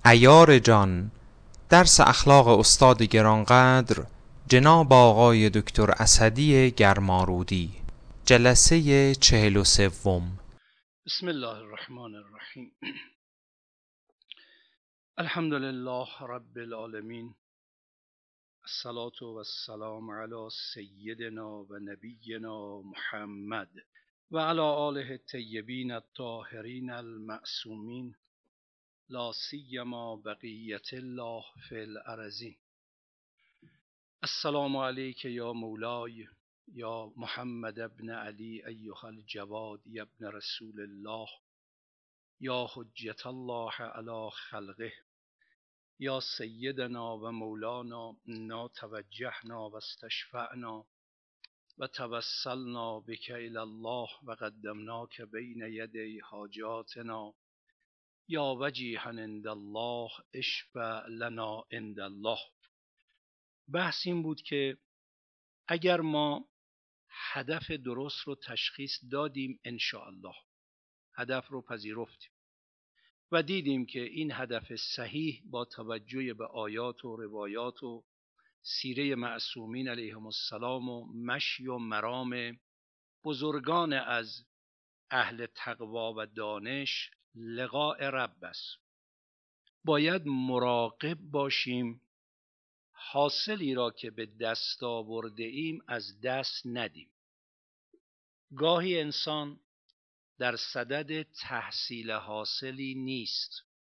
عیار جان، درس اخلاق استاد گرانقدر جناب آقای دکتر اسدی گرمارودی، جلسه 43. بسم الله الرحمن الرحیم. الحمد لله رب العالمین، الصلاة و السلام علی سیدنا و نبینا محمد و علی آله الطیبین الطاهرین المعصومین، لا سیما بقیت الله فی الارضین. السلام علیک یا مولای یا محمد ابن علی ایها الجواد یا ابن رسول الله یا حجت الله علی خلقه یا سیدنا و مولانا، انا توجهنا و استشفعنا و توسلنا بک الی الله و قدمناک بین یدی حاجاتنا یا وجیها عند الله اشفع لنا عند الله. بحث این بود که اگر ما هدف درست رو تشخیص دادیم، انشاءالله هدف رو پذیرفتیم و دیدیم که این هدف صحیح با توجه به آیات و روایات و سیره معصومین علیهم السلام و مشی و مرام بزرگان از اهل تقوا و دانش لقاء رب است. باید مراقب باشیم حاصلی را که به دست آورده ایم از دست ندیم. گاهی انسان در صدد تحصیل حاصلی نیست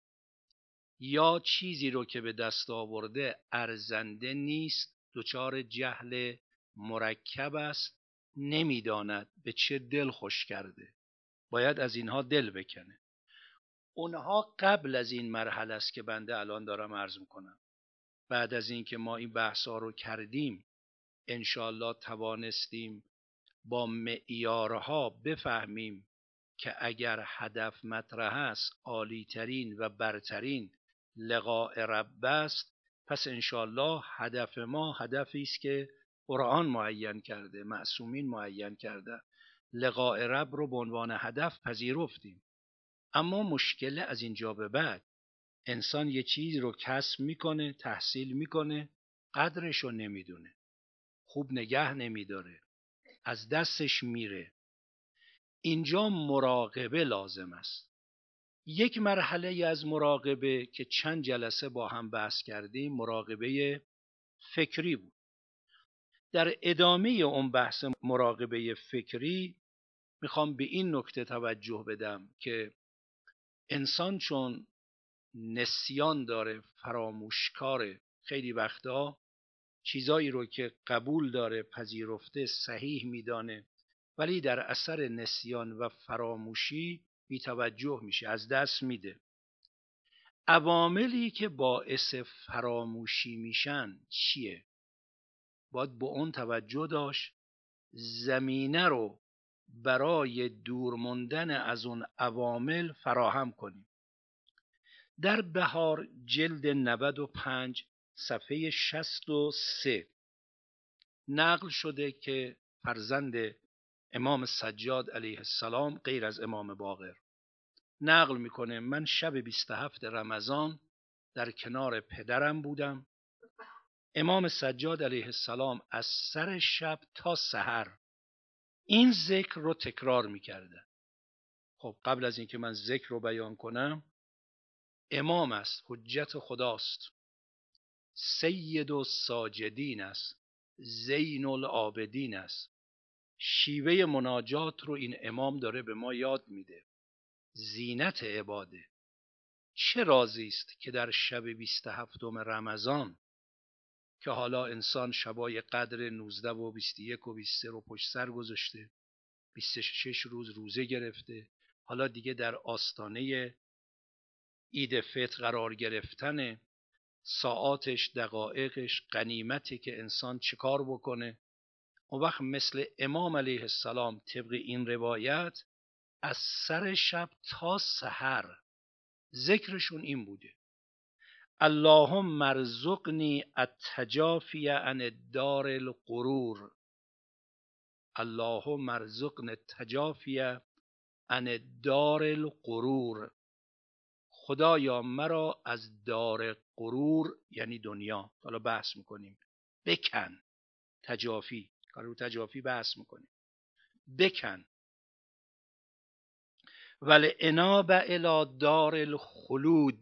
یا چیزی رو که به دست آورده ارزنده نیست، دچار جهل مرکب است، نمیداند به چه دل خوش کرده، باید از اینها دل بکنه. اونها قبل از این مرحله است که بنده الان دارم عرض میکنم. بعد از این که ما این بحثا رو کردیم، انشاءالله توانستیم با معیارها بفهمیم که اگر هدف مطرح است، عالی‌ترین و برترین لقاء رب است، پس انشاءالله هدف ما هدفی است که قرآن معین کرده، معصومین معین کرده. لقاء رب رو به عنوان هدف پذیرفتیم. اما مشکل از اینجا به بعد، انسان یه چیزی رو کسب میکنه، تحصیل میکنه، قدرش رو نمیدونه، خوب نگه نمیداره، از دستش میره. اینجا مراقبه لازم است. یک مرحله از مراقبه که چند جلسه با هم بحث کردیم، مراقبه فکری بود. در ادامه اون بحث مراقبه فکری میخوام به این نکته توجه بدم که انسان چون نسیان داره، فراموشکاره، خیلی وقتا چیزایی رو که قبول داره، پذیرفته، صحیح میدانه، ولی در اثر نسیان و فراموشی بی توجه میشه، از دست میده. عواملی که باعث فراموشی میشن چیه؟ باید به اون توجه داشت، زمینه رو برای دور موندن از اون عوامل فراهم کنیم. در بهار جلد 95 صفحه 63 نقل شده که فرزند امام سجاد علیه السلام غیر از امام باقر نقل میکنه: من شب 27 رمضان در کنار پدرم بودم. امام سجاد علیه السلام از سر شب تا سحر این ذکر رو تکرار میکرده. خب قبل از اینکه من ذکر رو بیان کنم، امام است، حجت خداست، سید الساجدین است، زین العابدین است. شیوه مناجات رو این امام داره به ما یاد میده. زینت عباده. چه رازی است که در شب 27 رمضان که حالا انسان شبای قدر 19 و 21 و 23 رو پشت سر گذاشته، 26 روز روزه گرفته، حالا دیگه در آستانه عید فطر قرار گرفتن، ساعاتش، دقایقش، غنیمتی که انسان چیکار بکنه. اون وقت مثل امام علیه السلام طبق این روایت از سر شب تا سحر ذکرشون این بوده: اللهم ارزقنی التجافی عن الدار الغرور، اللهم ارزقنی التجافی عن الدار الغرور. خدایا مرا از دار غرور یعنی دنیا، حالا بحث میکنیم، بکن. تجافی، کار رو تجافی بحث میکنیم، بکن. والعناب الی دار الخلود،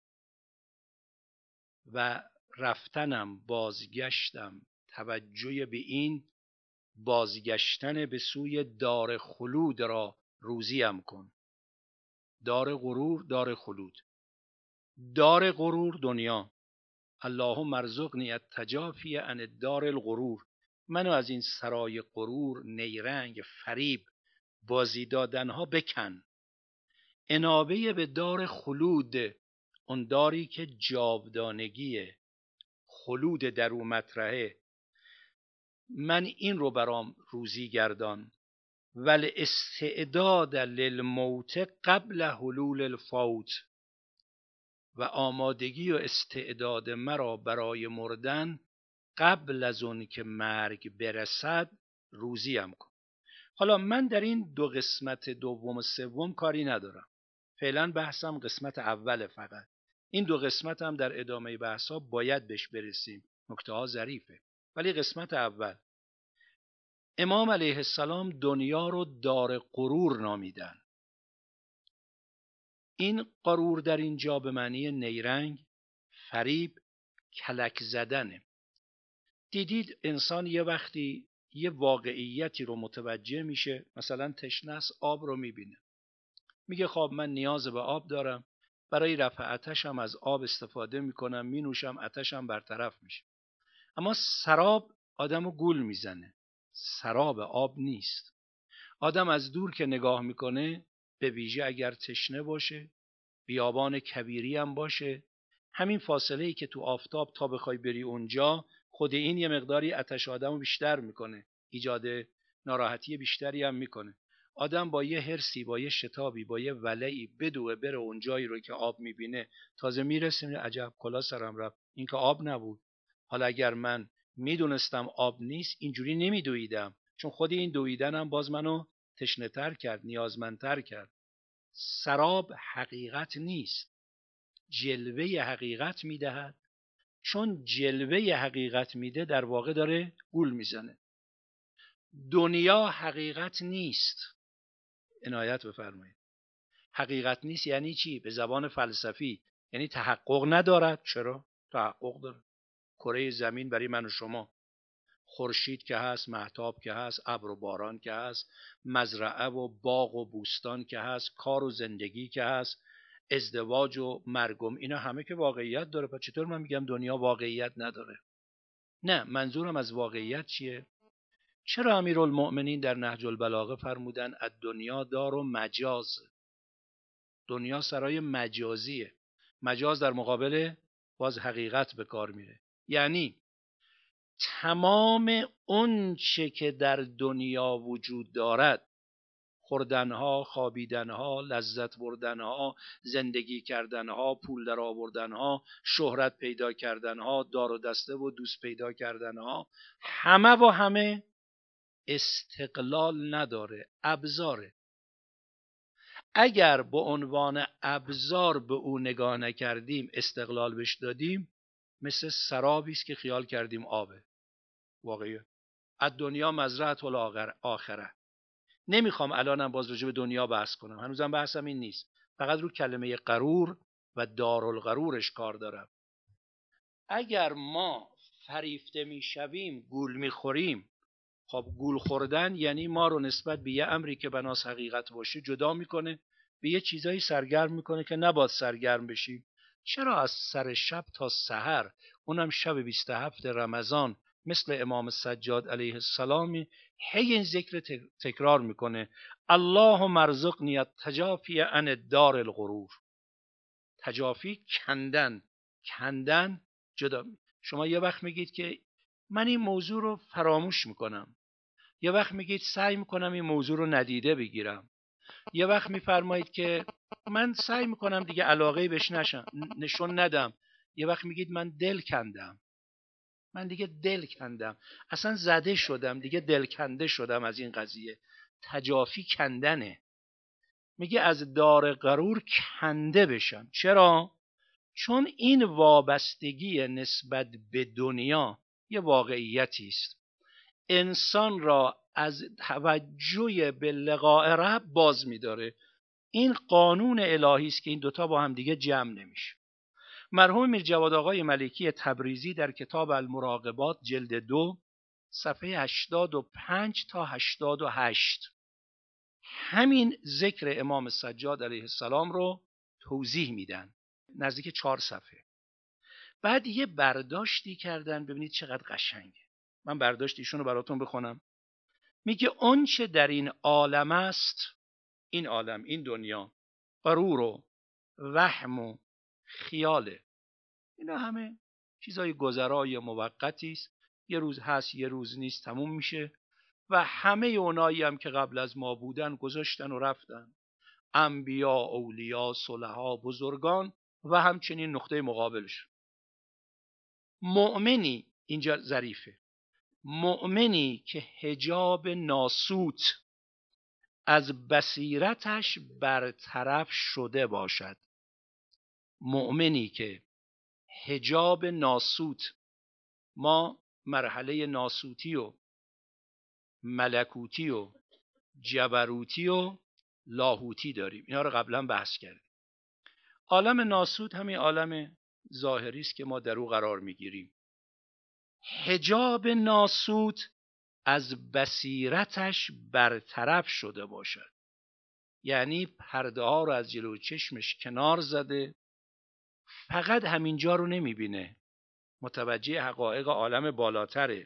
و رفتنم، بازگشتم، توجه به این بازگشتن به سوی دار خلود را روزیم کن. دار غرور، دار خلود. دار غرور دنیا. اللهم ارزقنی التجافی عن الدار الغرور، منو از این سرای غرور، نیرنگ، فریب، بازی دادنها بکن. انابه به دار خلود، اون داری که جاودانگیه، خلود در او مطرحه، من این رو برام روزی گردان. ول استعداد للموت قبل حلول الفوت، و آمادگی و استعداد مرا برای مردن قبل از اون که مرگ برسد روزیم کن. حالا من در این دو قسمت دوم و سوم کاری ندارم، فعلا بحثم قسمت اول. فقط این دو قسمت هم در ادامه بحثا باید بهش برسیم، نکته ها ظریفه. ولی قسمت اول، امام علیه السلام دنیا رو دار غرور نامیدن. این غرور در اینجا به معنی نیرنگ، فریب، کلک زدنه. دیدید انسان یه وقتی یه واقعیتی رو متوجه میشه، مثلا تشنه است، آب رو میبینه، میگه خب من نیاز به آب دارم، برای رفع عطشم از آب استفاده میکنم، مینوشم، عطشم برطرف میشه. اما سراب آدمو گول میزنه، سراب آب نیست. آدم از دور که نگاه میکنه، به ویژه اگر تشنه باشه، بیابان کبیری هم باشه، همین فاصله ای که تو آفتاب تا بخوای بری اونجا، خود این یه مقداری عطش آدمو بیشتر میکنه، ایجاد ناراحتی بیشتری هم میکنه. آدم با یه حرسی، با یه شتابی، با یه ولعی بدوه بره اونجایی رو که آب میبینه، تازه میرسه عجب کلا سرم رفت، این که آب نبود. حالا اگر من میدونستم آب نیست اینجوری نمیدویدم، چون خود این دویدن هم باز منو تشنه‌تر کرد، نیازمندتر کرد. سراب حقیقت نیست، جلوه حقیقت میدهد. چون جلوه حقیقت میده، در واقع داره گول میزنه. دنیا حقیقت نیست، عنایت بفرمایید. حقیقت نیست یعنی چی؟ به زبان فلسفی یعنی تحقق ندارد. چرا؟ تحقق داره. کره زمین برای من و شما، خورشید که هست، مهتاب که هست، ابر و باران که هست، مزرعه و باغ و بوستان که هست، کار و زندگی که هست، ازدواج و مرگم، اینا همه که واقعیت داره. پس چطور من میگم دنیا واقعیت نداره؟ نه، منظورم از واقعیت چیه؟ چرا امیرالمؤمنین در نهج البلاغه فرمودن الدنیا دار و مجاز؟ دنیا سرای مجازیه. مجاز در مقابل باز حقیقت به کار میره. یعنی تمام اون چه که در دنیا وجود دارد، خوردنها، خوابیدنها، لذت بردنها، زندگی کردنها، پول در آوردنها، شهرت پیدا کردنها، دار و دسته و دوست پیدا کردنها، همه و همه استقلال نداره، ابزاره. اگر به عنوان ابزار به او نگاه نکردیم، استقلال بهش دادیم، مثل سرابی است که خیال کردیم آبه. واقعیه. از دنیا مزرعه الاخره. نمیخوام الانم باز راجع به دنیا بحث کنم، هنوزم بحثم این نیست، فقط رو کلمه غرور و دارالغرورش کار دارم. اگر ما فریفته میشویم، گول میخوریم، خب گول خوردن یعنی ما رو نسبت به یه امری که بناس حقیقت باشه جدا میکنه، به یه چیزایی سرگرم میکنه که نباید سرگرم بشیم. چرا از سر شب تا سحر، اونم شب 27 رمضان، مثل امام سجاد علیه السلام هی این ذکر تکرار میکنه، اللهم ارزقنی التجافی عن الدار الغرور. تجافی کندن جدا. شما یه وقت میگید که من این موضوع رو فراموش میکنم، یه وقت میگید سعی میکنم این موضوع رو ندیده بگیرم، یه وقت میفرمایید که من سعی میکنم دیگه علاقه بهش نشون ندم، یه وقت میگید من دیگه دل کندم، اصلا زده شدم، دیگه دل کنده شدم از این قضیه. تجافی کندنه. میگه از دار غرور کنده بشن. چرا؟ چون این وابستگی نسبت به دنیا یه واقعیتی است، انسان را از توجه به لقاء رب باز می‌داره. این قانون الهی است که این دوتا با هم دیگه جمع نمیشه. مرحوم میر جواد آقای ملکی تبریزی در کتاب المراقبات جلد 2 صفحه 85 تا 88 همین ذکر امام سجاد علیه السلام رو توضیح میدن، نزدیک 4 صفحه. بعد یه برداشتی کردن، ببینید چقدر قشنگه. من برداشت ایشون رو براتون بخونم. میگه اون چه در این عالم است، این عالم، این دنیا، غرور و وهم و خیاله، اینا همه چیزای گذرای موقتی است، یه روز هست یه روز نیست، تموم میشه. و همه اونایی هم که قبل از ما بودن گذاشتن و رفتن، انبیا، اولیا، صلحا، بزرگان و همچنین نقطه مقابلش. مؤمنی، اینجا ظریفه، مؤمنی که حجاب ناسوت از بصیرتش برطرف شده باشد، مؤمنی که حجاب ناسوت، ما مرحله ناسوتی و ملکوتی و جبروتی و لاهوتی داریم، اینا رو قبلا بحث کردیم. عالم ناسوت همین عالم ظاهری است که ما در او قرار میگیریم. حجاب ناسوت از بصیرتش برطرف شده باشد، یعنی پرده ها رو از جلو چشمش کنار زده، فقط همینجا رو نمیبینه، متوجه حقایق عالم بالاتره.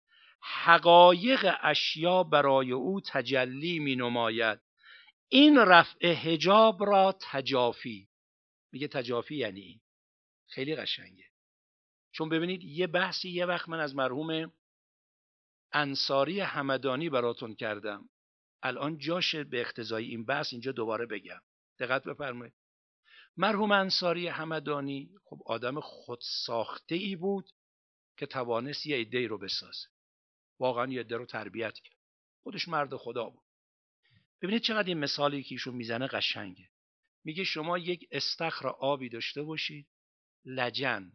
حقایق اشیا برای او تجلی می نماید. این رفع حجاب را تجافی میگه. تجافی یعنی این. خیلی قشنگه، چون ببینید یه بحثی یه وقت من از مرحوم انصاری همدانی براتون کردم، الان جاشه به اقتضای این بحث اینجا دوباره بگم. دقت بفرمایید. مرحوم انصاری همدانی خب آدم خودساخته ای بود که توانست یه عده‌ای رو بسازه، واقعا یه عده رو تربیت کرد، خودش مرد خدا بود. ببینید چقدر این مثالی که ایشون میزنه قشنگه. میگه شما یک استخر آبی داشته باشید، لجن،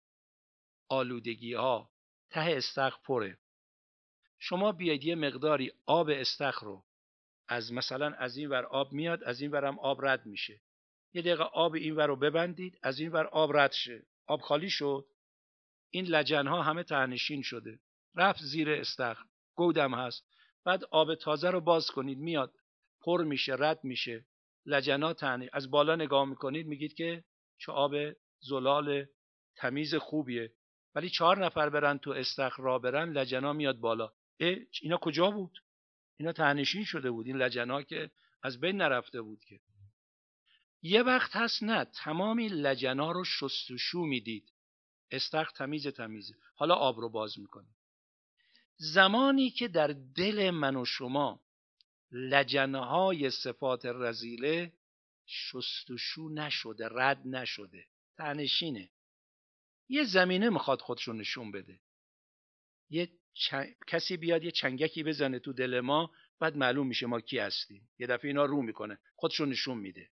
آلودگی ها ته استخر پره، شما بیاید یه مقداری آب استخر رو از مثلا از این ور آب میاد، از این ورم آب رد میشه، یه دقیقه آب این ور رو ببندید، از این ور آب رد شه، آب خالی شد، این لجن ها همه تهنشین شده، رفت زیر استخر، گودم هست. بعد آب تازه رو باز کنید، میاد پر میشه، رد میشه، لجنا تهنشین. از بالا نگاه میکنید میگید که چه آب زلال تمیز خوبیه، ولی 4 نفر برن تو استخر را برن، لجنا میاد بالا، اینا کجا بود؟ اینا تهنشین شده بود، این لجنا که از بین نرفته بود که. یه وقت هست نه، تمام این لجنا رو شستشو میدید، استخر تمیزه، حالا آب رو باز میکنه. زمانی که در دل من و شما لجنهای صفات رذیله شستشو نشده، رد نشده، تهنشینه، یه زمینه میخواد خودشو نشون بده، کسی بیاد یه چنگکی بزنه تو دل ما، بعد معلوم میشه ما کی هستیم، یه دفعه اینا رو میکنه، خودشو نشون میده.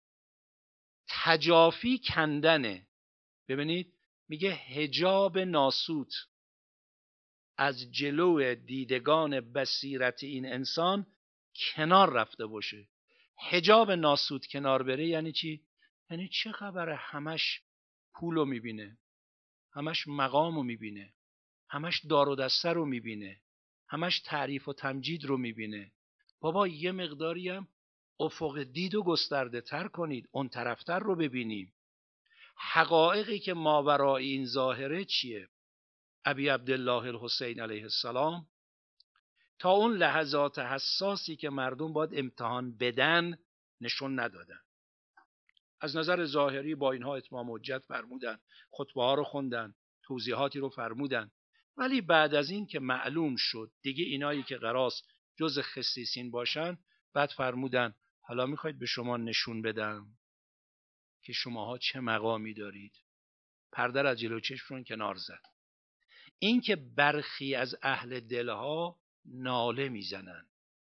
تجافی کندنه. ببینید میگه حجاب ناسوت از جلو دیدگان بصیرت این انسان کنار رفته باشه. حجاب ناسوت کنار بره یعنی چی؟ یعنی چه خبره همش پولو میبینه، همش مقامو میبینه، همش دار و دسته رو میبینه، همش تعریف و تمجید رو میبینه. بابا یه مقداری هم افق دید و گسترده تر کنید، اون طرفتر رو ببینیم. حقایقی که ماورای این ظاهره چیه؟ ابی عبدالله الحسین علیه السلام تا اون لحظات حساسی که مردم باید امتحان بدن نشون ندادن. از نظر ظاهری با اینها اتمام حجت فرمودن، خطبه ها رو خوندن، توضیحاتی رو فرمودن، ولی بعد از این که معلوم شد دیگه اینایی که قراس جز خصیصین باشن، بعد فرمودن حالا میخواید به شما نشون بدم که شماها چه مقامی دارید. پرده از جلو چشمشون کنار زد. این که برخی از اهل دلها ناله میزنن،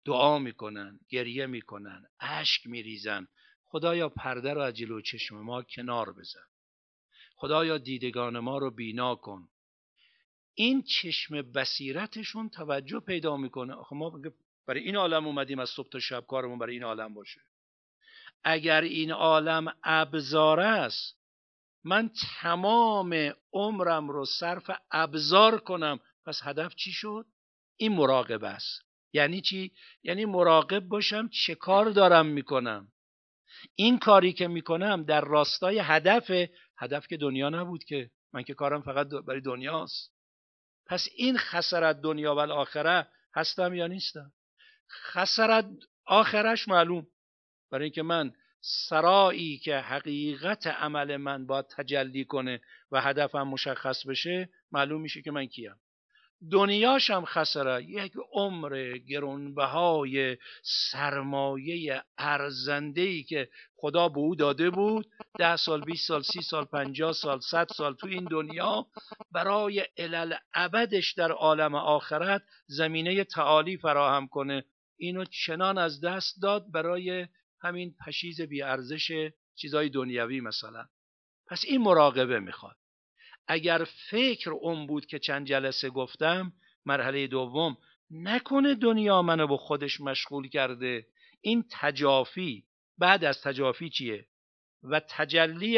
دعا میکنن، گریه میکنن، اشک میریزن. خدایا پرده رو از جلو چشم ما کنار بزن. خدایا دیدگان ما رو بینا کن. این چشم بصیرتشون توجه پیدا میکنه. آخه ما برای این عالم اومدیم، از صبح تا شب کارمون برای این عالم باشه. اگر این عالم ابزار است، من تمام عمرم رو صرف ابزار کنم، پس هدف چی شد؟ این مراقبه است. یعنی چی؟ یعنی مراقب باشم چه کار دارم میکنم. این کاری که میکنم در راستای هدف که دنیا نبود، که من که کارم فقط برای دنیاست. پس این خسارت دنیا و الاخره هستم یا نیستم؟ خسارت آخرش معلوم، برای اینکه من سرایی که حقیقت عمل من باید تجلی کنه و هدفم مشخص بشه، معلوم میشه که من کیم. دنیاشم خساره، یک عمر گرانبهای سرمایه ارزنده‌ای که خدا به او داده بود، 10 سال 20 سال 30 سال 50 سال 100 سال تو این دنیا، برای الالعبدش در عالم آخرت زمینه تعالی فراهم کنه. اینو چنان از دست داد برای همین پشیز بی ارزش چیزای دنیوی مثلا. پس این مراقبه میخواد. اگر فکر اون بود که چند جلسه گفتم، مرحله دوم، نکنه دنیا منو به خودش مشغول کرده. این تجافی بعد از تجافی چیه؟ و تجلی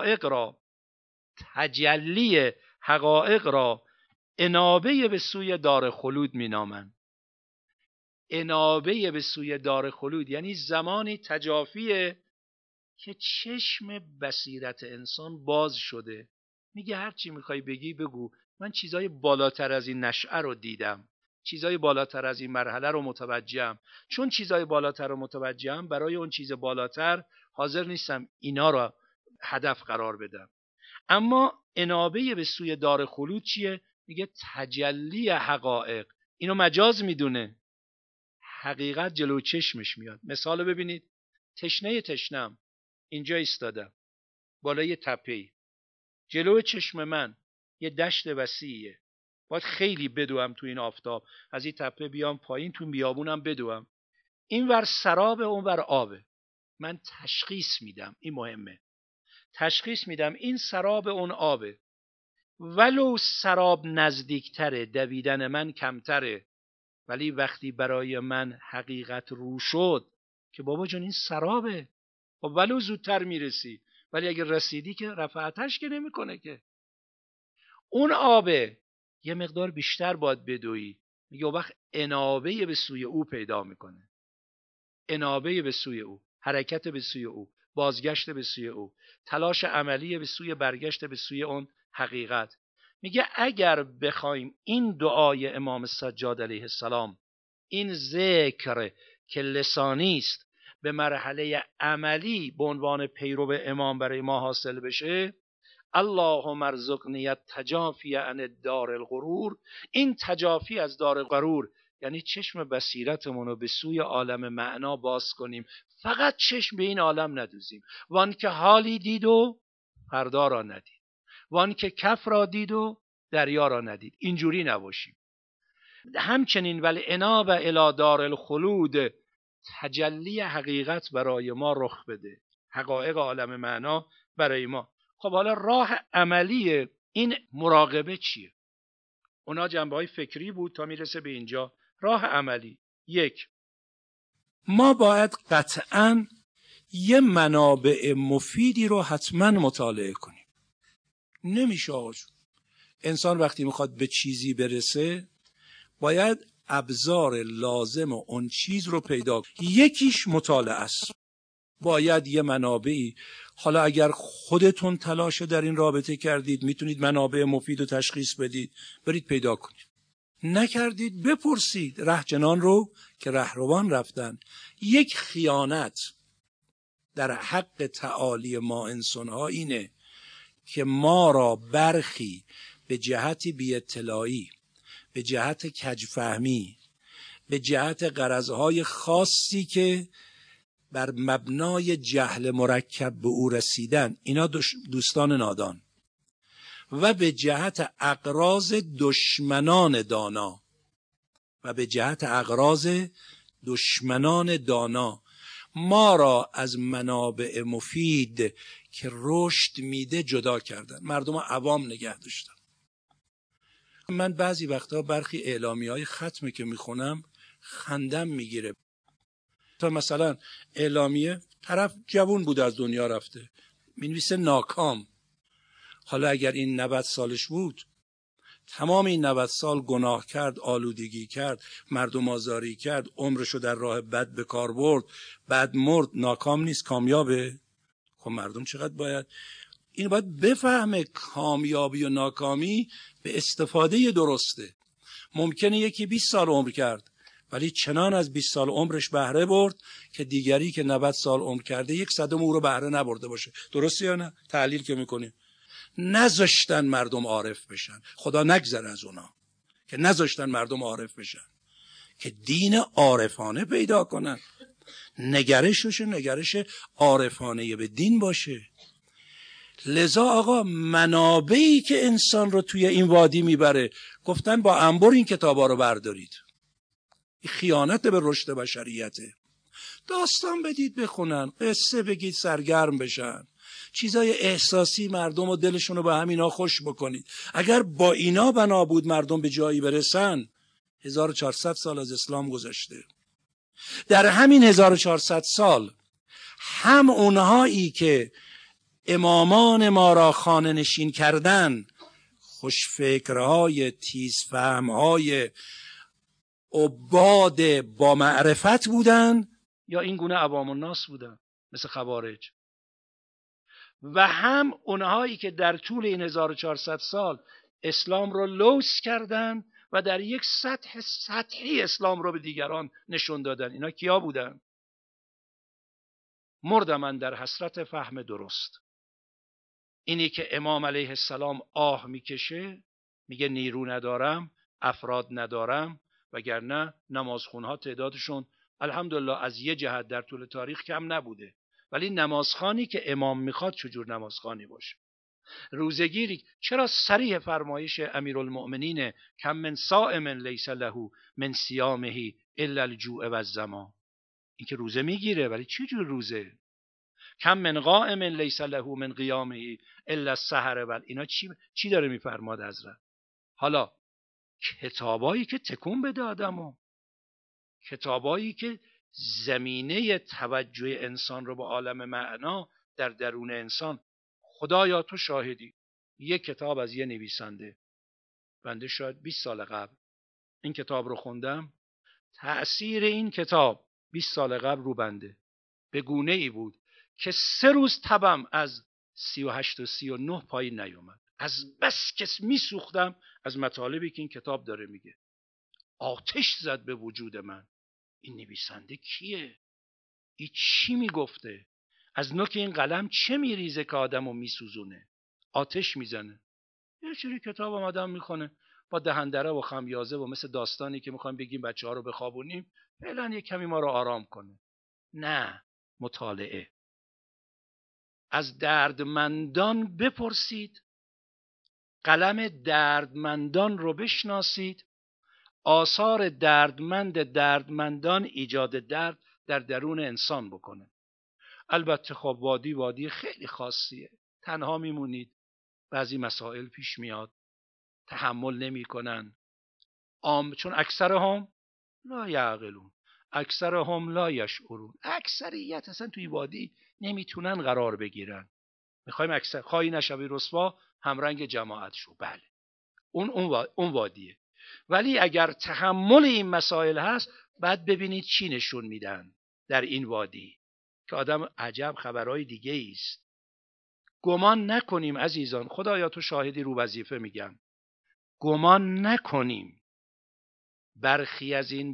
حقایق را انابه به سوی دار خلود می نامند. انابه به سوی دار خلود یعنی زمانی تجافیه که چشم بصیرت انسان باز شده. میگه هر چی میخوای بگی بگو، من چیزای بالاتر از این نشأه رو دیدم، چیزای بالاتر از این مرحله رو متوجهم. چون چیزای بالاتر رو متوجهم، برای اون چیز بالاتر حاضر نیستم اینا رو هدف قرار بدم. اما انابه به سوی دار خلود چیه؟ میگه تجلی حقایق. اینو مجاز میدونه، حقیقت جلو چشمش میاد. مثال ببینید، تشنم اینجا ایستادم بالای تپه‌ای، جلو چشم من یه دشت وسیعیه، باید خیلی بدوم تو این آفتاب، از این تپه بیام پایین، تو بیابونم بدوم. این ور سراب، اون ور آبه. من تشخیص میدم، این مهمه، تشخیص میدم این سراب اون آبه. ولو سراب نزدیکتره، دویدن من کمتره، ولی وقتی برای من حقیقت رو شد که بابا جان این سرابه، خب ولو زودتر میرسی، ولی اگه رسیدی که رفعتش که نمیکنه که. اون آبه یه مقدار بیشتر باید بدوی. میگه وقت انابه به سوی او پیدا میکنه. انابه به سوی او، حرکت به سوی او، بازگشت به سوی او، تلاش عملی به سوی برگشت به سوی اون حقیقت. میگه اگر بخوایم این دعای امام سجاد علیه السلام، این ذکر که لسانی است، به مرحله عملی به عنوان پیرو امام برای ما حاصل بشه، اللهم ارزقنی التجافی عن الدار الغرور. این تجافی از دار غرور یعنی چشم بصیرتمون رو به سوی عالم معنا باز کنیم، فقط چشم به این عالم ندوزیم. وان که حالی دید و فردا را ندید، وان که کف را دید و دریا را ندید، اینجوری نباشیم. همچنین ولی اناب الی دار الخلود، تجلی حقیقت برای ما رخ بده، حقایق عالم معنا برای ما. خب حالا راه عملی این مراقبه چیه؟ اونا جنبه‌های فکری بود تا میرسه به اینجا. راه عملی، یک، ما باید قطعاً یه منابع مفیدی رو حتما مطالعه کنیم. نمیشه آقا، انسان وقتی میخواد به چیزی برسه باید ابزار لازم و اون چیز رو پیدا کنه. یکیش مطالعه است. باید یه منابعی، حالا اگر خودتون تلاش در این رابطه کردید میتونید منابع مفید رو تشخیص بدید، برید پیدا کنید. نکردید بپرسید رهجنان رو که رهروان رفتن. یک خیانت در حق تعالی ما انسان‌ها اینه که ما را برخی به جهت بی اطلاعی، به جهت کجفهمی، به جهت غرضهای خاصی که بر مبنای جهل مرکب به او رسیدن، اینا دوستان نادان، و به جهت اغراض دشمنان دانا، و به جهت اغراض دشمنان دانا ما را از منابع مفید که رشد میده جدا کردن، مردم عوام نگه داشتن. من بعضی وقتا برخی اعلامیه‌های ختمه که میخونم خندم میگیره. تا مثلا اعلامیه طرف جوون بود از دنیا رفته، مینویسه ناکام. حالا اگر این 90 سالش بود، تمام این 90 سال گناه کرد، آلودگی کرد، مردم آزاری کرد، عمرشو در راه بد به کار برد، بعد مرد، ناکام نیست، کامیابه؟ خب مردم چقدر باید این باید بفهمه کامیابی و ناکامی به استفاده درسته. ممکنه یکی 20 سال عمر کرد ولی چنان از 20 سال عمرش بهره برد که دیگری که 90 سال عمر کرده 1/100 او رو بهره نبرده باشه. درسته یا نه؟ تحلیل که میکنیم. نذاشتن مردم عارف بشن، خدا نگذره از اونا که نذاشتن مردم عارف بشن، که دین عارفانه پیدا کنن، نگرش عارفانه به دین باشه. لذا آقا منابعی که انسان رو توی این وادی میبره، گفتن با انبر این کتابا رو بردارید. این خیانت به رشد بشریته. داستان بدید بخونن، قصه بگید سرگرم بشن، چیزای احساسی مردم و دلشون رو به همینا خوش بکنید. اگر با اینا بنا بود مردم به جایی برسن، 1400 سال از اسلام گذشته. در همین 1400 سال هم اونهایی که امامان ما را خانه نشین کردن، خوشفکرهای، تیزفهمهای، عباد با معرفت بودن، یا این گونه عوام الناس بودن مثل خوارج، و هم اونهایی که در طول این 1400 سال اسلام رو لوث کردن و در یک سطحی اسلام رو به دیگران نشون دادن. اینا کیا بودن؟ مردمن در حسرت فهم درست. اینی که امام علیه السلام آه میکشه، میگه نیرو ندارم، افراد ندارم، وگرنه نمازخونها تعدادشون الحمدلله از یه جهت در طول تاریخ کم نبوده، ولی نمازخوانی که امام میخواد چجور نمازخوانی باشه؟ روزگیری چرا صریح فرمایش امیرالمؤمنین کم من صائم لیس له من صیامه الا الجوع و الظما، این که روزه میگیره ولی چجور روزه؟ کم من قائم لیس له من قیامه الا السحر، و اینا چی داره میفرماد حضرت؟ حالا کتابایی که تکون بده آدمو، کتابایی که زمینه توجه انسان رو به عالم معنا در درون انسان. خدایا تو شاهدی، یک کتاب از یه نویسنده، بنده شاید 20 سال قبل این کتاب رو خوندم، تأثیر این کتاب 20 سال قبل رو بنده به گونه ای بود که 3 روز تبم از 38 و 39 پایین نیومد، از بس که میسوختم از مطالبی که این کتاب داره میگه. آتش زد به وجود من، این نویسنده کیه؟ این چی میگفته؟ از نوک این قلم چه میریزه که آدمو میسوزونه، آتش میزنه. یه سری کتاب آدم میخونه با دهندره و خمیازه و مثل داستانی که میخوایم بگیم بچه‌ها رو بخوابونیم، فعلا یه کمی ما رو آرام کنه. نه، مطالعه. از دردمندان بپرسید، قلم دردمندان رو بشناسید، آثار دردمندان ایجاد درد در درون انسان بکنه. البته خب وادی خیلی خاصیه، تنها میمونید، بعضی مسائل پیش میاد تحمل نمی کنن، چون اکثرهم لا یعقلون، اکثرهم لا یشعرون، اکثریت اصلا توی وادی نمیتونن قرار بگیرن. میخوایم اکثر خواهی نشوی رسوا همرنگ جماعت شو، بله اون وادیه. ولی اگر تحمل این مسائل هست، بعد ببینید چی نشون میدن در این وادی که آدم عجب خبرهای دیگه است. گمان نکنیم عزیزان، خدایا تو شاهدی، رو وظیفه میگم، گمان نکنیم برخی از این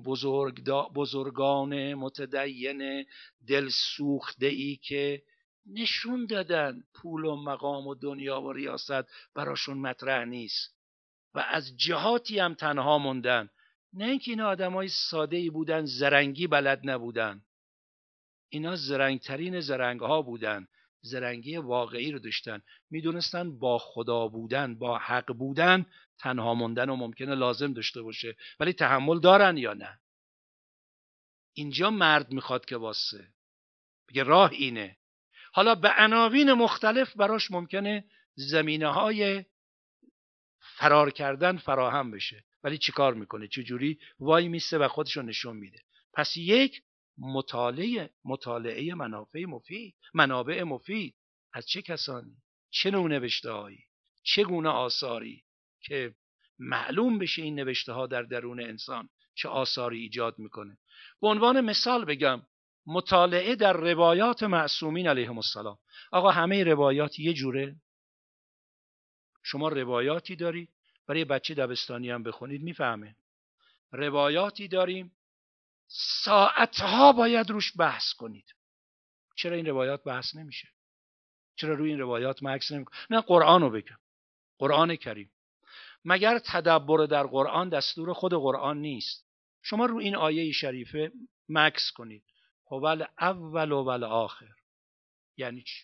بزرگان متدین دل سوخته ای که نشون دادن پول و مقام و دنیا و ریاست براشون مطرح نیست و از جهاتی هم تنها موندن، نه اینکه اینا آدمای ساده‌ای بودن، زرنگی بلد نبودن، اینا زرنگترین زرنگ‌ها بودن، زرنگی واقعی رو داشتن، میدونستن با خدا بودن، با حق بودن، تنها موندن و ممکنه لازم داشته باشه، ولی تحمل دارن یا نه؟ اینجا مرد میخواد که واسه بگه راه اینه. حالا به عناوین مختلف براش ممکنه زمینه‌های فرار کردن فراهم بشه، ولی چیکار میکنه؟ چجوری وای میسته و خودشو نشون میده؟ پس یک مطالعه منابع مفید از چه کسانی، چه نوع نوشته‌هایی، چگونه آثاری که معلوم بشه این نوشته‌ها در درون انسان چه آثاری ایجاد میکنه. به عنوان مثال بگم مطالعه در روایات معصومین علیهم السلام. آقا همه روایات یه جوره؟ شما روایاتی داری برای بچه دبستانی هم بخونید میفهمه. روایاتی داریم ساعتها باید روش بحث کنید. چرا این روایات بحث نمیشه؟ چرا روی این روایات مکث نمیکنه؟ نه قرآن رو بگم، قرآن کریم. مگر تدبر در قرآن دستور خود قرآن نیست؟ شما رو این آیه شریفه مکث کنید. هو اول و آخر. یعنی چی؟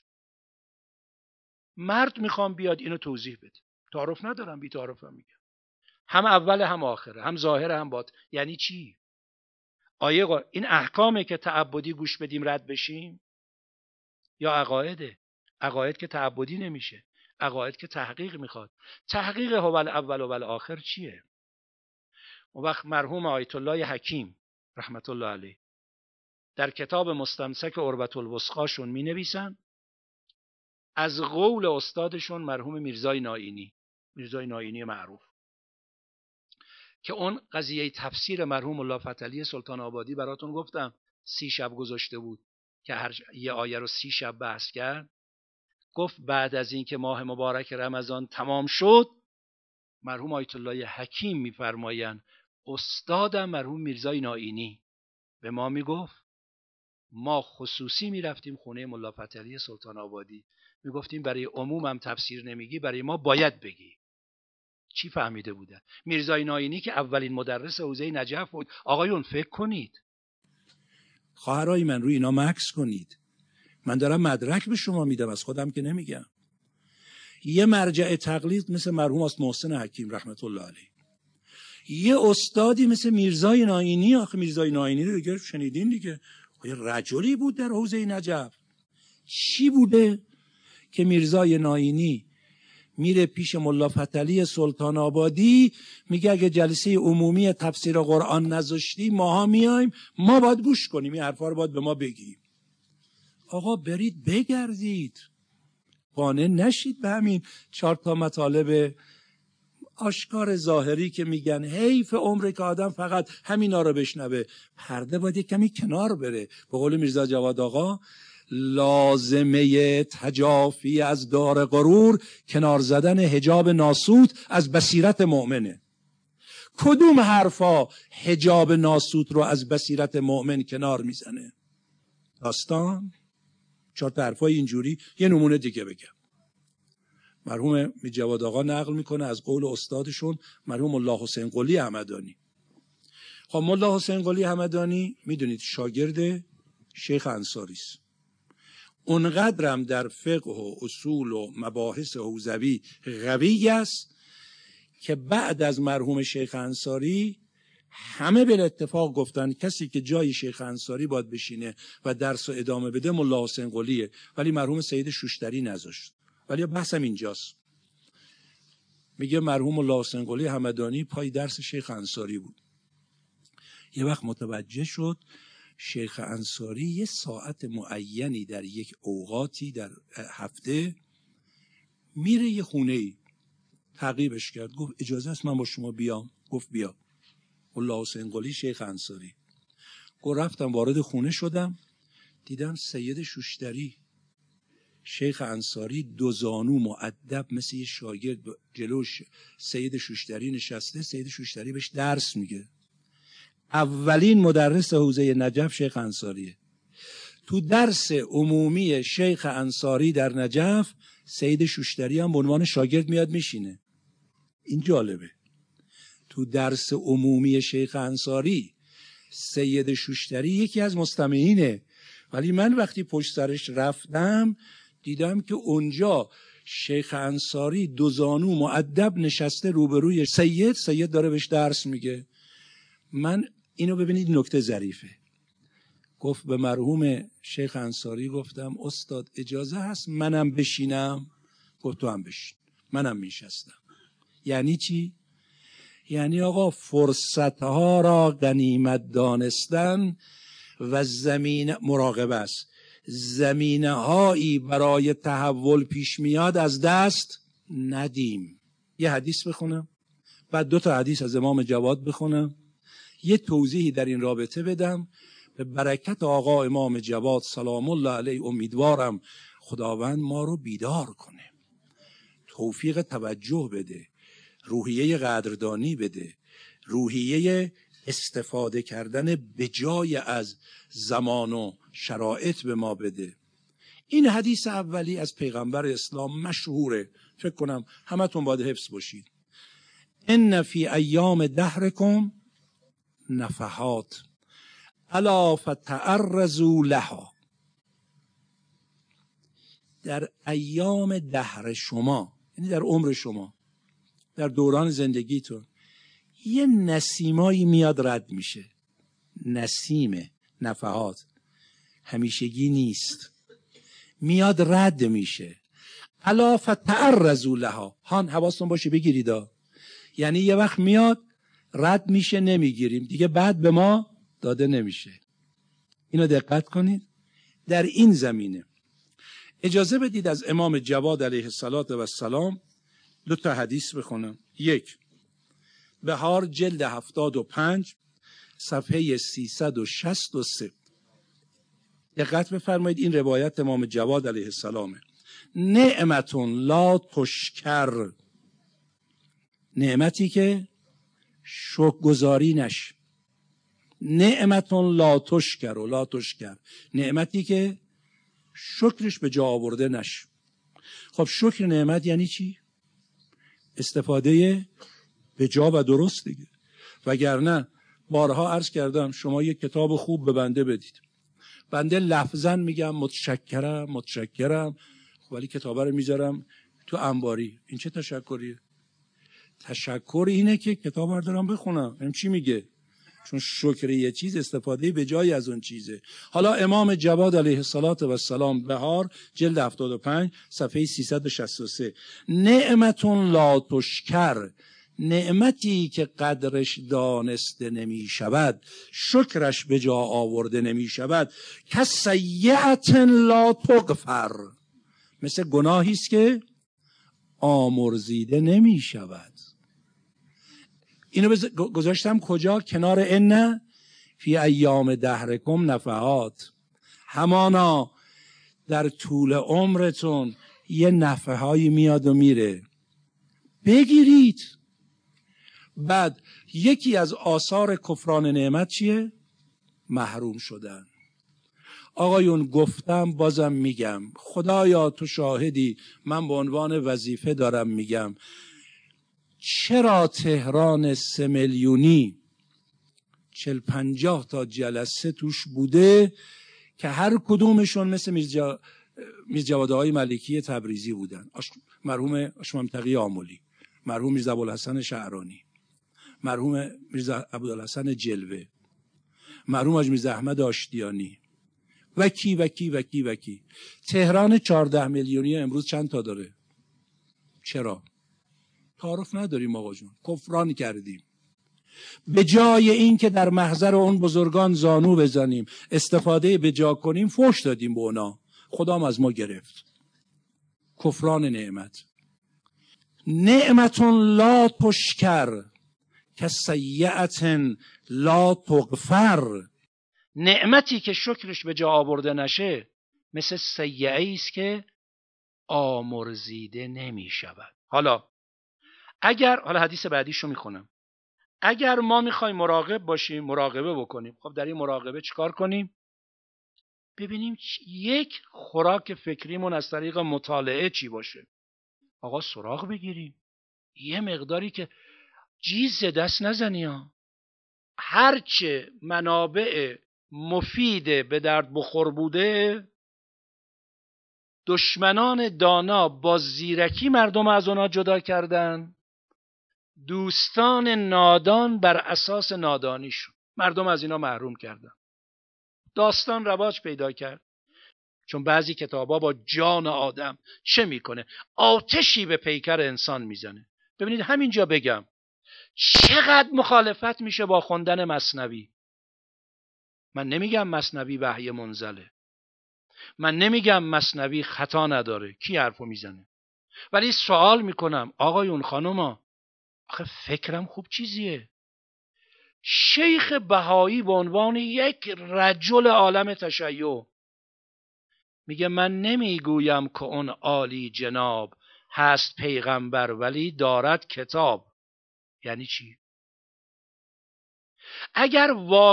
مرد میخوام بیاد اینو توضیح بده. تعارف ندارم، بی تعارفم میگم. هم اول هم آخره، هم ظاهر هم باطن. یعنی چی؟ آیه این احکامه که تعبدی گوش بدیم رد بشیم، یا عقایده؟ عقاید که تعبدی نمیشه، عقاید که تحقیق میخواد. تحقیق هو الاول و آخر چیه؟ اون وقت مرحوم آیت الله حکیم رحمت الله علیه در کتاب مستمسک عروة الوثقاشون می نویسن از قول استادشون مرحوم میرزای نائینی معروف، که اون قضیه تفسیر مرحوم الله فتحعلی سلطان آبادی براتون گفتم 30 شب گذاشته بود که هر یه آیه رو 30 شب بحث کرد. گفت بعد از این که ماه مبارک رمضان تمام شد، مرحوم آیت الله حکیم میفرمایند استادم مرحوم میرزای نائینی به ما میگفت، ما خصوصی میرفتیم خونه ملا فتحعلی سلطان آبادی، میگفتیم برای عمومم تفسیر نمیگی، برای ما باید بگی. چی فهمیده بودن؟ میرزای نائینی که اولین مدرس حوزه نجف بود. آقایون فکر کنید، خواهرای من روی اینا مکث کنید. من دارم مدرک به شما میدم، از خودم که نمیگم. یه مرجع تقلید مثل مرحوم است محسن حکیم رحمت الله علیه، یه استادی مثل میرزای نائینی. آخه میرزای نائینی رو دیگه شنیدین دیگه، یه رجلی بود در حوزه نجف. چی بوده که میرزای نائینی میره پیش ملا فتحعلی سلطان آبادی میگه اگه جلسه عمومی تفسیر قرآن نذاشتی ماها میایم، ما باید گوش کنیم، این حرفا رو باید به ما بگی. آقا برید بگردید، قانع نشید به همین 4 تا مطالب آشکار ظاهری که میگن حیف عمر که آدم فقط همینا رو بشنوه. پرده باید کمی کنار بره. به قول میرزا جواد آقا لازمه تجافی از دار غرور کنار زدن حجاب ناسوت از بصیرت مؤمنه. کدوم حرفا حجاب ناسوت رو از بصیرت مؤمن کنار میزنه؟ داستان 4 تا حرفای اینجوری. یه نمونه دیگه بگم. مرحوم جواد آقا نقل میکنه از قول استادشون مرحوم ملا حسین قلی همدانی. خب ملا حسین قلی همدانی میدونید شاگرد شیخ انصاری است. اونقدرم در فقه و اصول و مباحث حوزوی قوی است که بعد از مرحوم شیخ انصاری همه به اتفاق گفتن کسی که جای شیخ انصاری باید بشینه و درس و ادامه بده ملا حسین قلیه، ولی مرحوم سید شوشتری نذاشت. ولی بحثم اینجاست. میگه مرحوم ملا حسین قلی همدانی پای درس شیخ انصاری بود. یه وقت متوجه شد شیخ انصاری یه ساعت معینی در یک اوقاتی در هفته میره یه خونه‌ای. تعقیبش کرد، گفت اجازه است من با شما بیام؟ گفت بیا. ملا حسین قلی شیخ انصاری. گفت رفتم وارد خونه شدم، دیدم سید شوشتری شیخ انصاری 2 زانو مؤدب مثل یه شاگرد جلوش سید شوشتری نشسته. سید شوشتری بهش درس میگه. اولین مدرس حوزه نجف شیخ انصاریه. تو درس عمومی شیخ انصاری در نجف سید شوشتری هم به عنوان شاگرد میاد میشینه. این جالبه. تو درس عمومی شیخ انصاری سید شوشتری یکی از مستمعینه، ولی من وقتی پشت سرش رفتم دیدم که اونجا شیخ انصاری 2 زانو مؤدب نشسته روبروی سید داره بهش درس میگه. من اینو ببینید نکته ظریفه. گفت به مرحوم شیخ انصاری گفتم استاد اجازه هست منم بشینم؟ گفت تو هم بشین. منم میشستم. یعنی چی؟ یعنی آقا فرصتها را غنیمت دانستن و زمین مراقبه است. زمینه هایی برای تحول پیش میاد از دست ندیم. یه حدیث بخونم، بعد 2 تا حدیث از امام جواد بخونم، یه توضیحی در این رابطه بدم. به برکت آقا امام جواد سلام الله علیه امیدوارم خداوند ما رو بیدار کنه، توفیق توجه بده، روحیه قدردانی بده، روحیه استفاده کردن به جای از زمان و شرایط به ما بده. این حدیث اولی از پیغمبر اسلام مشهوره، فکر کنم همتون باید حفظ باشید. ان فی ایام دهرکم نفحات الا فتعرضوا لها. در ایام دهر شما، یعنی در عمر شما، در دوران زندگیتون، یه نسیمایی میاد رد میشه. نسیم، نفحات، همیشگی نیست، میاد رد میشه. الا فتعرضوا لها. هان حواستون باشه بگیرید. یعنی یه وقت میاد رد میشه، نمیگیریم دیگه، بعد به ما داده نمیشه. اینو دقت کنید. در این زمینه اجازه بدید از امام جواد علیه السلام 2 تا حدیث بخونم. 1 بهار جلد 75 صفحه 363. دقت بفرمایید، این روایت امام جواد علیه السلامه. نعمتون لا تشکر، نعمتی که شکرگزاری نشه. نعمتون لا تشکر و لا تشکر، نعمتی که شکرش به جا آورده نشه. خب شکر نعمت یعنی چی؟ استفاده به جا و درست دیگه. وگرنه بارها عرض کردم شما یک کتاب خوب به بنده بدید، بنده لفظاً میگم متشکرم، ولی کتابه رو میذارم تو انباری. این چه تشکریه؟ تشکر اینه که کتاب رو دارم بخونم. این چی میگه؟ چون شکر یه چیز استفاده به جای از اون چیزه. حالا امام جواد علیه السلام بهار جلد 75 صفحه 363. نعمتون لا تشکر، نعمتی که قدرش دانسته نمی شود، شکرش به جا آورده نمی شود. کسیئت لا تغفر، مثل گناهی است که آمرزیده نمی شود. اینو گذاشتم کجا؟ کنار ان فی ایام دهرکم نفحات. همانا در طول عمرتون یه نفحهایی میاد و میره، بگیرید. بعد یکی از آثار کفران نعمت چیه؟ محروم شدن. آقایون گفتم بازم میگم، خدایا تو شاهدی، من به عنوان وظیفه دارم میگم، چرا تهران 3 میلیونی 40-50 تا جلسه توش بوده که هر کدومشون مثل میرجوادهای ملکی تبریزی بودن، مرحوم اشمام تقی آملی، مرحوم میرزا ابوالحسن شعرانی، مرحوم میرزا عبدالحسن جلوه، مرحوم حاج میرزا احمد آشتیانی و کی. تهران 14 میلیونی امروز چند تا داره؟ چرا؟ تعارف نداریم آقا جون، کفران کردیم. به جای این که در محضر اون بزرگان زانو بزنیم، استفاده به جا کنیم، فحش دادیم به اونا، خدام از ما گرفت. کفران نعمت. نعمتون لا تشکر کسیئت لا تغفر، نعمتی که شکرش به جا آورده نشه مثل سیئه‌ای است که آمرزیده نمی شود. حالا حدیث بعدیشو میخونم. اگر ما میخوایم مراقب باشیم، مراقبه بکنیم، خب در این مراقبه چیکار کنیم؟ ببینیم یک خوراک فکریمون از طریق مطالعه چی باشه. آقا سراغ بگیریم یه مقداری که جیز دست نزنی ها. هرچه منابع مفید به درد بخور بوده، دشمنان دانا با زیرکی مردم از اونا جدا کردن، دوستان نادان بر اساس نادانیشون مردم از اینا محروم کردن. داستان رواج پیدا کرد. چون بعضی کتابا با جان آدم چه میکنه؟ آتشی به پیکر انسان میزنه. ببینید همینجا بگم چقدر مخالفت میشه با خوندن مثنوی. من نمیگم مثنوی وحی منزله، من نمیگم مثنوی خطا نداره، کی حرفو میزنه؟ ولی سوال میکنم آقایون خانوما، آخه فکرم خوب چیزیه. شیخ بهایی به عنوان یک رجل عالم تشیع میگه من نمیگویم که اون عالی جناب هست پیغمبر ولی دارد کتاب. یعنی چی؟ اگر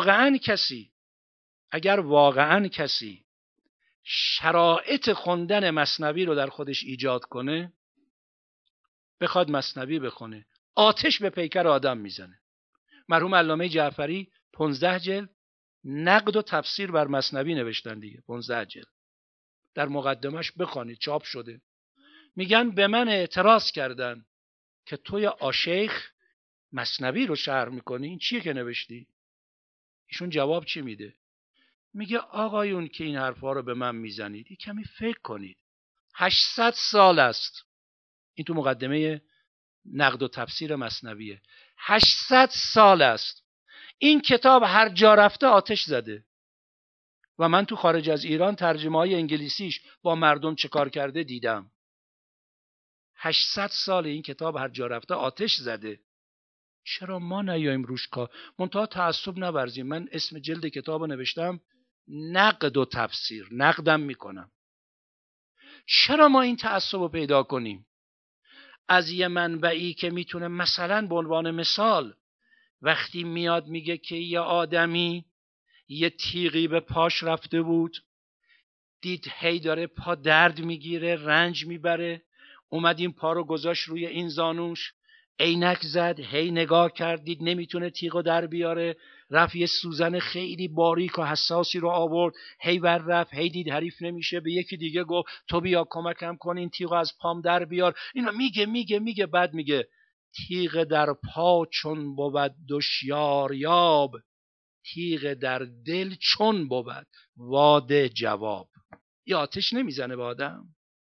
واقعا کسی شرایط خوندن مثنوی رو در خودش ایجاد کنه، بخواد مثنوی بخونه، آتش به پیکر آدم میزنه. مرحوم علامه جعفری 15 جلد نقد و تفسیر بر مثنوی نوشتن دیگه، 15 جلد. در مقدمش بخوانید، چاپ شده. میگن به من اعتراض کردن که توی آشیخ مثنوی رو شرح میکنی، این چیه که نوشتی؟ ایشون جواب چی میده؟ میگه آقایون که این حرفا رو به من میزنید، کمی فکر کنید. 800 سال است، این تو مقدمه نقد و تفسیر مثنویه، 800 سال است این کتاب هر جا رفته آتش زده. و من تو خارج از ایران ترجمه های انگلیسیش با مردم چه کار کرده دیدم. 800 سال این کتاب هر جا رفته آتش زده. چرا ما نیاییم روش کار؟ منتها تعصب نورزیم. من اسم جلد کتاب نوشتم نقد و تفسیر، نقدم میکنم. چرا ما این تعصب رو پیدا کنیم؟ از یه منبعی که میتونه مثلا به عنوان مثال وقتی میاد میگه که یه آدمی یه تیغی به پاش رفته بود، دید هی داره پا درد میگیره، رنج میبره، اومد این پا رو گذاشت روی این زانوش، عینک زد، هی نگاه کرد، دید نمیتونه تیغو در بیاره، رفت یه سوزن خیلی باریک و حساسی رو آورد، هی ور رفت، هی دید حریف نمیشه، به یکی دیگه گفت تو بیا کمکم کن این تیغو از پام در بیار. اینا میگه بعد میگه تیغ در پا چون بود دشیار یاب، تیغ در دل چون بود واده جواب. یه آتش نمیزنه به آدم؟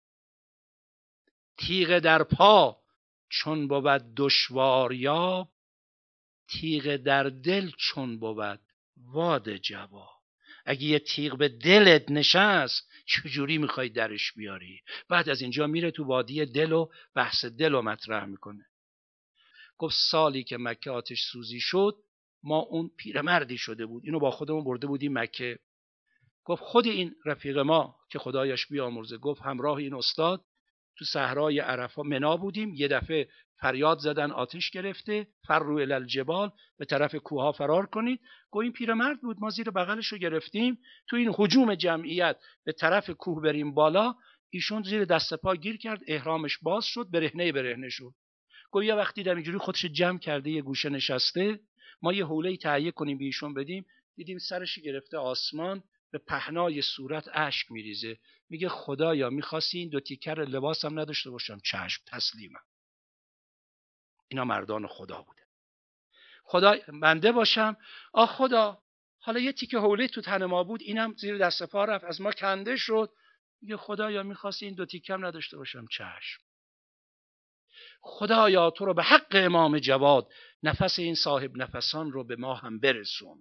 تیغ در پا چون بود دشوار یاب، تیغ در دل چون بود واده جواب. اگه یه تیغ به دلت نشست چجوری میخوای درش بیاری؟ بعد از اینجا میره تو وادی دل و بحث دل رو مطرح میکنه. گفت سالی که مکه آتش سوزی شد، ما اون پیرمردی شده بود، اینو با خودمون برده بودیم مکه. گفت خود این رفیق ما که خدایش بیامرزه، گفت همراه این استاد تو صحرای عرفات منا بودیم، یه دفعه فریاد زدن آتش گرفته، فروا الی الجبال، به طرف کوها فرار کنید. گفت این پیرمرد بود، ما زیر بغلش رو گرفتیم، تو این هجوم جمعیت به طرف کوه بریم بالا، ایشون زیر دست پا گیر کرد، احرامش باز شد، برهنه شد. گفت یه وقتی دیدم اینجوری خودش جمع کرده یه گوشه نشسته، ما یه حوله تهیه کنیم به ایشون بدیم، دیدیم سرش گرفته آسمان، به پهنای صورت اشک میریزه. میگه خدایا میخواستی این 2 تیکر لباسم نداشته باشم، چشم تسلیمم. اینا مردان خدا بوده. خدا بنده باشم، خدا حالا یه تیکه حوله تو تن ما بود، اینم زیر دست پا رفت، از ما کنده شد. میگه خدایا میخواستی این 2 تیکم نداشته باشم، چشم. خدایا تو رو به حق امام جواد نفس این صاحب نفسان رو به ما هم برسون.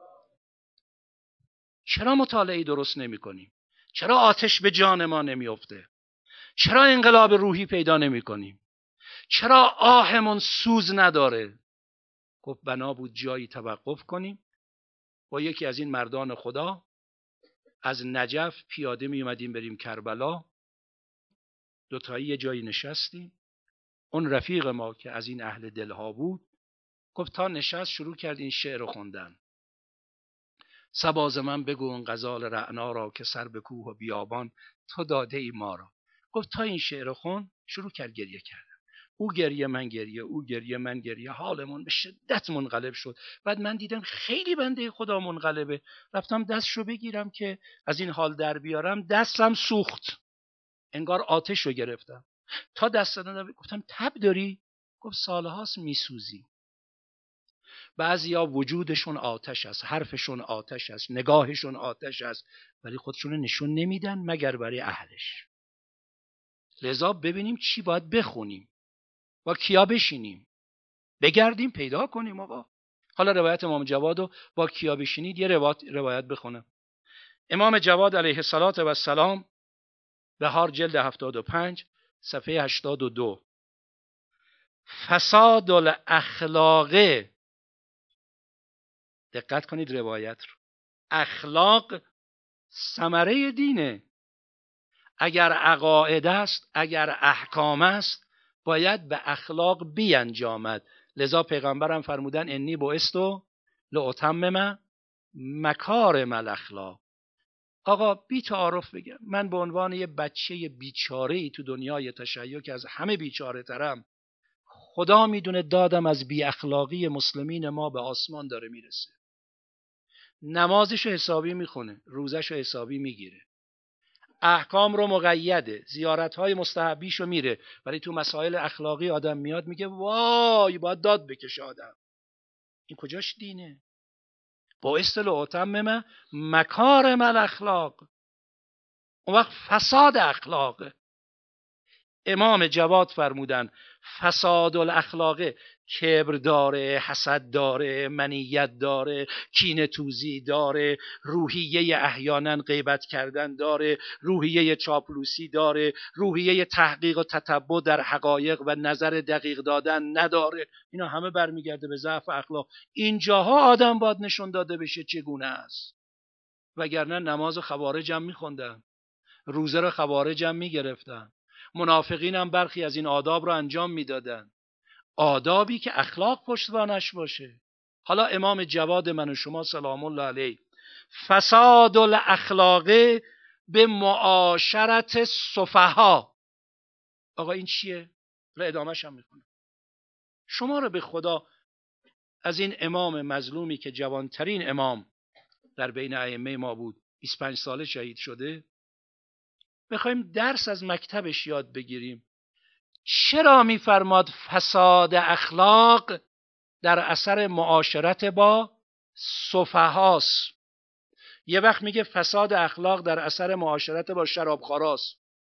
چرا مطالعه درست نمی کنیم؟ چرا آتش به جان ما نمیفته؟ چرا انقلاب روحی پیدا نمی کنیم؟ چرا آهمون سوز نداره؟ گفت بنا بود جایی توقف کنیم. با یکی از این مردان خدا از نجف پیاده می اومدیم بریم کربلا، 2 تایی یه جایی نشستیم. اون رفیق ما که از این اهل دلها بود گفت تا نشست شروع کرد این شعر خوندن: صبا ز من بگو اون غزال رعنا را که سر به کوه و بیابان تو داده ای ما را. گفت تا این شعر خون شروع کرد گریه کردن. او گریه من گریه، او گریه من گریه، حالمون به شدت منقلب شد. بعد من دیدم خیلی بنده خدا منقلبه، رفتم دستشو بگیرم که از این حال در بیارم، دستم سوخت، انگار آتش رو گرفتم. تا دست دادم گفتم تب داری؟ گفت سالهاست میسوزی. بعضیا وجودشون آتش است، حرفشون آتش است، نگاهشون آتش است، ولی خودشون نشون نمیدن مگر برای اهلش. لذا ببینیم چی باید بخونیم، با کیا بشینیم، بگردیم پیدا کنیم. آقا حالا روایت امام جواد رو با کیا بشینید یه روایت بخونم. امام جواد علیه السلام بهار جلد 75 صفحه 82: فساد الاخلاق، دقت کنید روایت رو، اخلاق ثمره دینه. اگر عقاید است، اگر احکام است، باید به اخلاق بیانجامد. لذا پیغمبرم فرمودن انی بعثت لاتمم مکارم الاخلاق. آقا بی تعارف بگم، من به عنوان یه بچه بیچاره ای تو دنیای تشیع که از همه بیچاره ترم، خدا میدونه دادم از بی اخلاقی مسلمین ما به آسمان داره میرسه. نمازشو حسابی میخونه، روزشو حسابی میگیره، احکام رو مقیده، زیارتهای مستحبیشو میره، ولی تو مسائل اخلاقی آدم میاد میگه وای باید داد بکشه آدم. این کجاش دینه؟ با اصطلاح اتمم مکارم الاخلاق. اون وقت فساد اخلاقه. امام جواد فرمودن فساد الاخلاق، کبر داره، حسد داره، منیت داره، کینه توزی داره، روحیه احیانا غیبت کردن داره، روحیه چاپلوسی داره، روحیه تحقیق و تتبع در حقایق و نظر دقیق دادن نداره. اینا همه برمیگرده به ضعف اخلاق. اینجاها آدم باید نشون داده بشه چگونه است، وگرنه نماز خوارج هم میخوندن، روزه رو خوارج هم میگرفتن، منافقین هم برخی از این آداب رو انجام میدادن، آدابی که اخلاق پشتوانش باشه. حالا امام جواد من و شما سلام الله علیه، فساد الاخلاق به معاشرت سفها. آقا این چیه؟ و ادامهش هم میکنه. شما رو به خدا از این امام مظلومی که جوانترین امام در بین ائمه ما بود، 25 ساله شهید شده، بخوایم درس از مکتبش یاد بگیریم. چرا میفرماد فساد اخلاق در اثر معاشرت با سفهاست؟ یه وقت میگه فساد اخلاق در اثر معاشرت با شرابخوراست،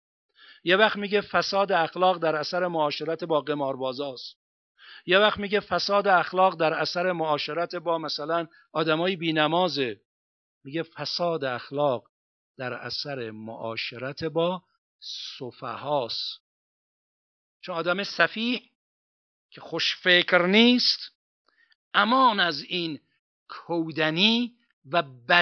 یه وقت میگه فساد اخلاق در اثر معاشرت با قماربازاست، یه وقت میگه فساد اخلاق در اثر معاشرت با مثلا آدمای بی‌نمازه، میگه فساد اخلاق در اثر معاشرت با سفهاست. چون آدم سفیه که خوش فکر نیست، امان از این کودنی و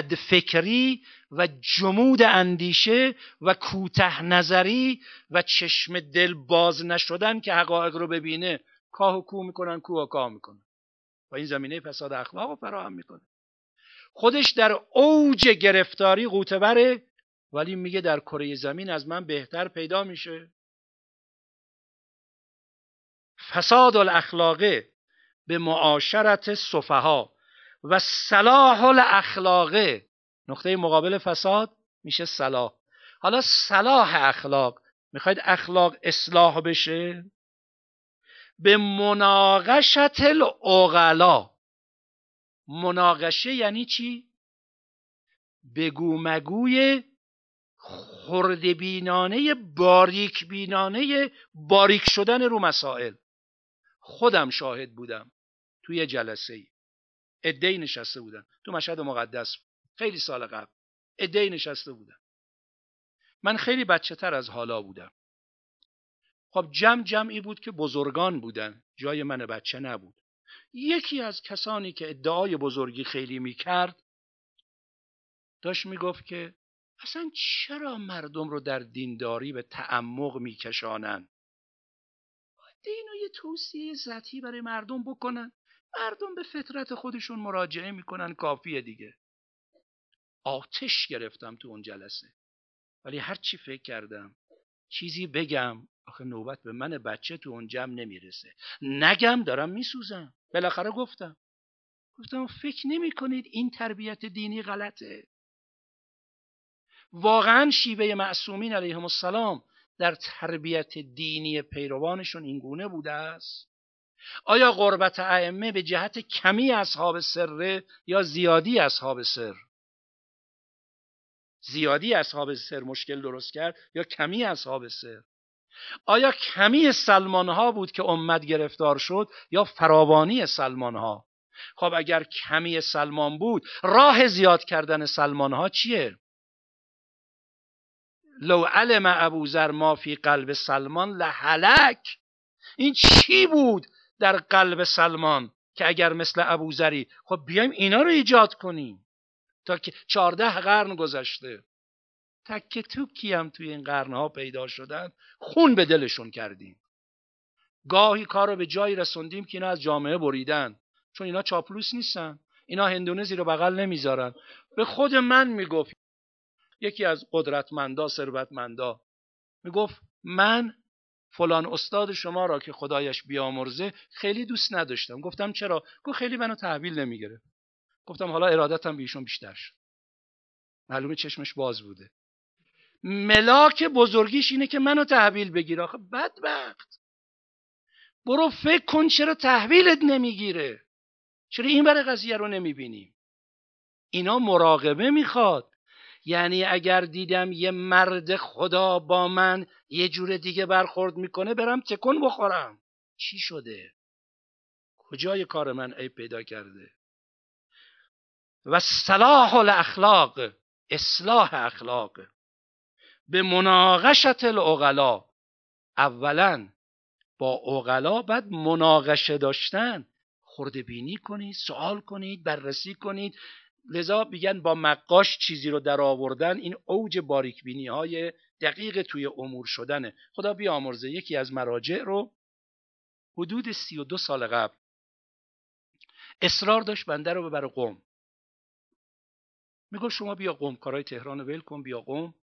بدفکری و جمود اندیشه و کوته نظری و چشم دل باز نشدن که حقایق رو ببینه، کاه و کو میکنن، کو و کاه میکنن و این زمینه فساد اخلاق رو فراهم میکنه. خودش در اوج گرفتاری قوطه‌وره، ولی میگه در کره زمین از من بهتر پیدا میشه. فساد الاخلاق به معاشرت سفها و صلاح الاخلاق، نقطه مقابل فساد میشه صلاح. حالا صلاح اخلاق، میخواید اخلاق اصلاح بشه؟ به مناقشت العقلا. مناقشه یعنی چی؟ بگو مگوی خردبینانه، باریک بینانه، باریک شدن رو مسائل. خودم شاهد بودم توی جلسه‌ای، عده‌ای نشسته بودن تو مشهد مقدس خیلی سال قبل، عده‌ای نشسته بودن. من خیلی بچه تر از حالا بودم. خب جمعی بود که بزرگان بودن، جای من بچه نبود. یکی از کسانی که ادعای بزرگی خیلی میکرد داشت میگفت که اصلا چرا مردم رو در دینداری به تعمق میکشانن؟ دینو یه توصیه ذاتی برای مردم بکنن، مردم به فطرت خودشون مراجعه میکنن، کافیه دیگه. آتش گرفتم تو اون جلسه، ولی هر چی فکر کردم چیزی بگم، آخه نوبت به من بچه تو اون جمع نمیرسه، نگم دارم میسوزم. بالاخره گفتم فکر نمی کنید این تربیت دینی غلطه؟ واقعا شیوه معصومین علیهم السلام در تربیت دینی پیروانشون این گونه بوده است؟ آیا غربت ائمه به جهت کمی اصحاب سر یا زیادی اصحاب سر؟ زیادی اصحاب سر مشکل درست کرد یا کمی اصحاب سر؟ آیا کمی سلمان ها بود که امت گرفتار شد یا فراوانی سلمان ها؟ خب اگر کمی سلمان بود، راه زیاد کردن سلمان ها چیه؟ لو علم ابوذر ما فی قلب سلمان لهلک. این چی بود در قلب سلمان که اگر مثل ابوذری، خب بیایم اینا رو ایجاد کنیم. تا که 14 قرن گذشته، تک توکی هم توی این قرنها پیدا شدن، خون به دلشون کردیم. گاهی کار رو به جایی رسوندیم که اینا از جامعه بریدن، چون اینا چاپلوس نیستن، اینا هندونه زیر بغل نمیذارن. به خود من میگفت یکی از قدرتمندا، ثروتمندا، میگفت من فلان استاد شما را که خدایش بیامرزه خیلی دوست نداشتم. گفتم چرا؟ گفت خیلی منو تحویل نمیگرفت. گفتم حالا ارادتم به ایشون بیشتر شد. معلومه چشمش باز بوده. ملاک بزرگیش اینه که منو تحویل بگیره. آخه بدبخت، برو فکر کن چرا تحویلت نمیگیره، چرا این برای قضیه رو نمیبینیم؟ اینا مراقبه میخواد. یعنی اگر دیدم یه مرد خدا با من یه جور دیگه برخورد میکنه، برم تکون بخورم. چی شده؟ کجای کار من عیب پیدا کرده؟ و صلاح الاخلاق، اصلاح اخلاق، به مناقشت العقلا. اولا با عقلا باید مناقشه داشتن، خرده بینی کنید، سوال کنید، بررسی کنید. لذا میگن با مقاش چیزی رو در آوردن، این اوج باریک بینی های دقیق توی امور شدنه. خدا بیامرزه، یکی از مراجع رو حدود 32 سال قبل اصرار داشت بنده رو ببره قم. میگه شما بیا قم، کارهای تهران رو ول کن، بیا قم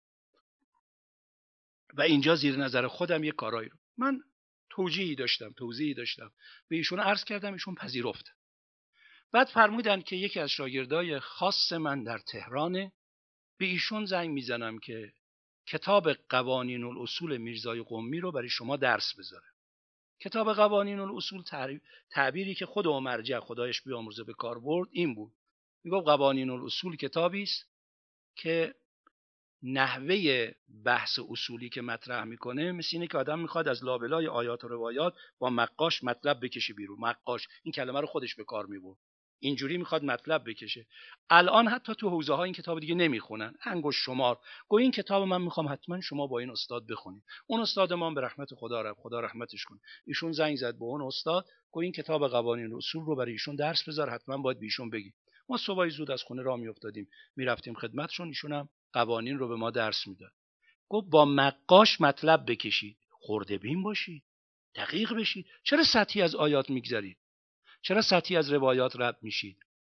و اینجا زیر نظر خودم یه کارایی رو. من توضیحی داشتم به ایشون عرض کردم، ایشون پذیرفت. بعد فرمودن که یکی از شاگردای خاص من در تهرانه، به ایشون زنگ میزنم که کتاب قوانین الاصول میرزای قمی رو برای شما درس بذاره. کتاب قوانین الاصول تعبیری که خود مرجع خدایش بیامرزه به کار برد این بود. میگه قوانین الاصول کتابی است که نحوه بحث اصولی که مطرح میکنه مثل اینه که آدم میخواد از لابلای آیات و روایات با مقاش مطلب بکشه بیرون. مقاش این کلمه رو خودش به کار میبرد، اینجوری میخواد مطلب بکشه. الان حتی تو حوزه ها این کتاب دیگه نمیخونن، انگشت شمار. گو این کتاب من میخوام حتما شما با این استاد بخونید. اون استاد ما به رحمت خدا رحمتش کنه، ایشون زنگ زد به اون استاد، گو این کتاب قوانین اصول رو برای ایشون درس بذار، حتما باید به ایشون بگی. ما صبح زود از خونه راه میافتادیم میرفتیم خدمتشون، ایشون هم قوانین رو به ما درس میداد. گفت با مقاش مطلب بکشید، خرده بین باشید، دقیق بشید. چرا سطحی از آیات میگذرید؟ چرا سطحی از روایات رد میشید؟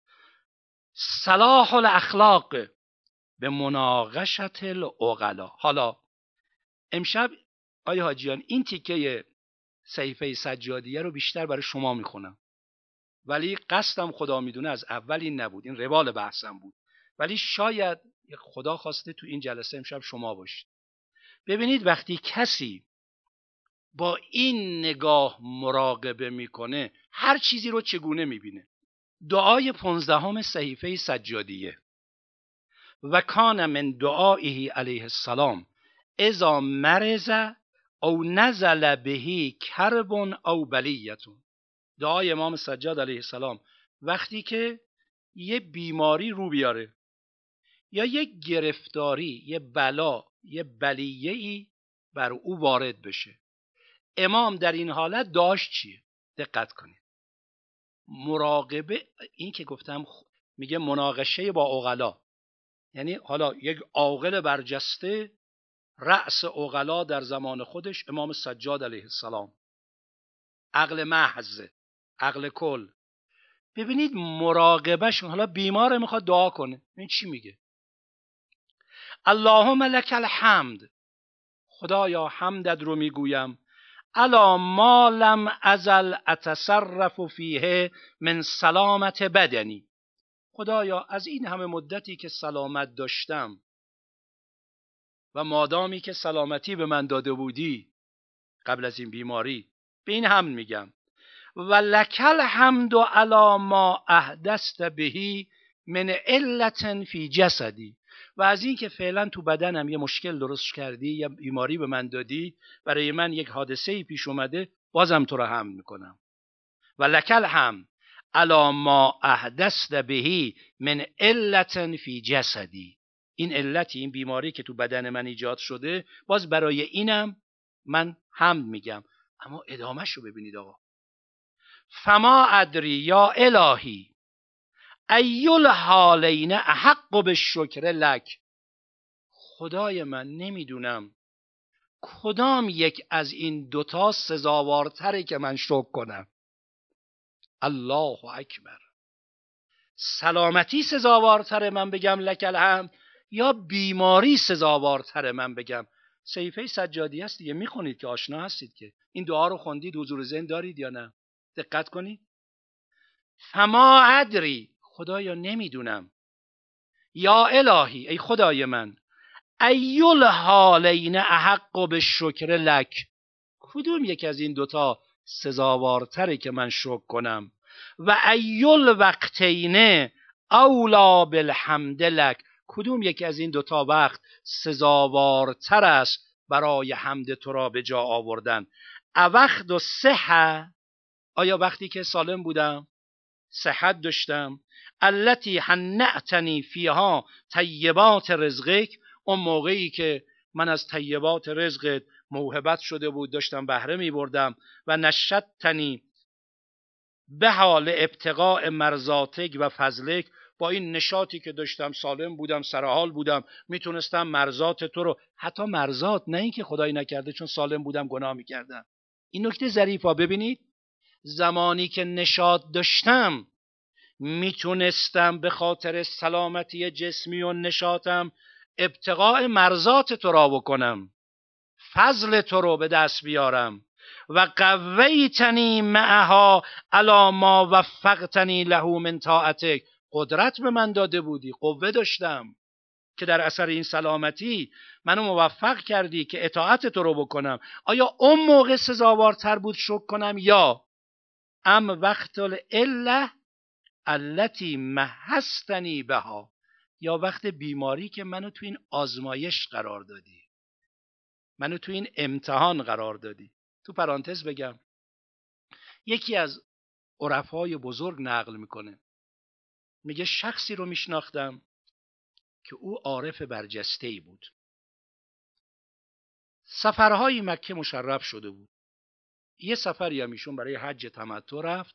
صلاح الاخلاق به مناقشت العقلا. حالا امشب آیا حاجیان این تیکه صحیفه سجادیه رو بیشتر برای شما میخونم، ولی قصدم خدا میدونه از اول این نبود، این روال بحثم بود، ولی شاید خدا خواسته تو این جلسه امشب شما باشید. ببینید وقتی کسی با این نگاه مراقبه میکنه هر چیزی رو چگونه میبینه. دعای 15 صحیفه سجادیه: و کان من دعائه علیه السلام اذا مرض او نزل بهی کرب او بلیتون. دعای امام سجاد علیه السلام وقتی که یه بیماری رو بیاره یا یه گرفتاری، یه بلا، یه بلیه‌ای بر او وارد بشه، امام در این حالت داشت چیه؟ دقت کنید. مراقبه، این که گفتم میگه مناقشه با عقلا، یعنی حالا یک عاقل برجسته، رأس عقلا در زمان خودش امام سجاد علیه السلام، عقل محض، عقل کل. ببینید مراقبهش، حالا بیماره میخواد دعا کنه، این چی میگه؟ اللهم لک الحمد، خدایا حمدت رو میگویم، الا ما لم ازل اتصرف فیه من سلامت بدنی. خدایا از این همه مدتی که سلامت داشتم و مادامی که سلامتی به من داده بودی قبل از این بیماری، به این حمد میگم. و لکل حمد علی ما احدثت بهی من علت فی جسدی، و از این که فعلا تو بدنم یه مشکل درست کردی، یا بیماری به من دادی، برای من یک حادثه‌ای پیش اومده، بازم تو رو حمد میکنم. و لکل حمد علی ما احدثت بهی من علت فی جسدی، این علتی، این بیماری که تو بدن من ایجاد شده، باز برای اینم من حمد میگم. اما ادامهش رو ببینید آقا. فما ادری یا الهی ایل حالین احق بالشکر لک، خدای من نمیدونم کدام یک از این دوتا سزاوارتره که من شکر کنم. الله اکبر. سلامتی سزاوارتره من بگم لک الحمد، یا بیماری سزاوارتره من بگم؟ صحیفه سجادی هست دیگه، میخونید که آشنا هستید که این دعا رو خوندید، حضور ذهن دارید یا نه؟ دقت کنید. فما ادری، خدایا نمیدونم، یا الهی، ای خدای من، ایل حالین احق بالشکر لک، کدوم یک از این دوتا سزاوارتره که من شکر کنم؟ و ایل وقتین اولا بالحمد لک، کدوم یک از این دوتا وقت سزاوارتر است برای حمد تو را به جا آوردن؟ اوقت و صحه، آیا وقتی که سالم بودم، صحت داشتم، التی هنأتنی فیها طیبات رزقک، اون موقعی که من از طیبات رزقت موهبت شده بود داشتم بهره می بردم، و نشدتنی به حال ابتغاء مرضاتک و فضلک، با این نشاطی که داشتم، سالم بودم، سرحال بودم، میتونستم مرضات تو رو، حتی مرضات، نه این که خدای نکرده چون سالم بودم گناه میکردم. این نکته ظریفا ببینید، زمانی که نشاط داشتم میتونستم به خاطر سلامتی جسمی و نشاطم ابتغاء مرضات تو را بکنم، فضل تو رو به دست بیارم. و قویتنی معها علی ما وفقتنی له من طاعتک، قدرت به من داده بودی، قوه داشتم که در اثر این سلامتی منو موفق کردی که اطاعت تو رو بکنم. آیا اون موقع سزاوارتر بود شکر کنم، یا وقت الاله التی محستنی بها، یا وقت بیماری که منو تو این آزمایش قرار دادی، منو تو این امتحان قرار دادی؟ تو پرانتز بگم، یکی از عرفای بزرگ نقل میکنه، میگه شخصی رو میشناختم که او عارف برجسته‌ای بود، سفرهای مکه مشرف شده بود، یه سفری هم ایشون برای حج تمتع رفت،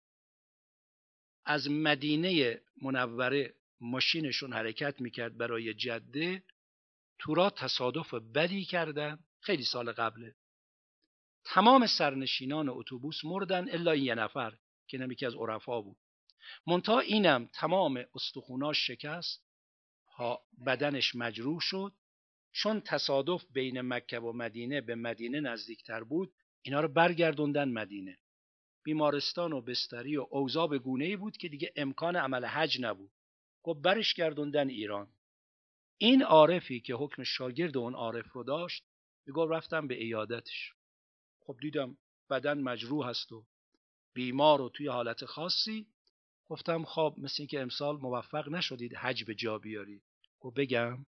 از مدینه منوره ماشینشون حرکت میکرد برای جده، تو را تصادف بدی کردن، خیلی سال قبله، تمام سرنشینان اتوبوس مردن الا این یه نفر که نمیکی از عرفا بود، منتها اینم تمام استخوناش شکست، بدنش مجروح شد، چون تصادف بین مکه و مدینه به مدینه نزدیکتر بود، اینا رو برگردوندن مدینه، بیمارستان و بستری و اوضاع به گونه‌ای بود که دیگه امکان عمل حج نبود، خب برش گردوندن ایران. این عارفی که حکم شاگرد اون عارف رو داشت، میگه رفتم به عیادتش، خب دیدم بدن مجروح هست و بیمار و توی حالت خاصی، گفتم خب مثل این که امسال موفق نشدید حج به جا بیارید. خب بگم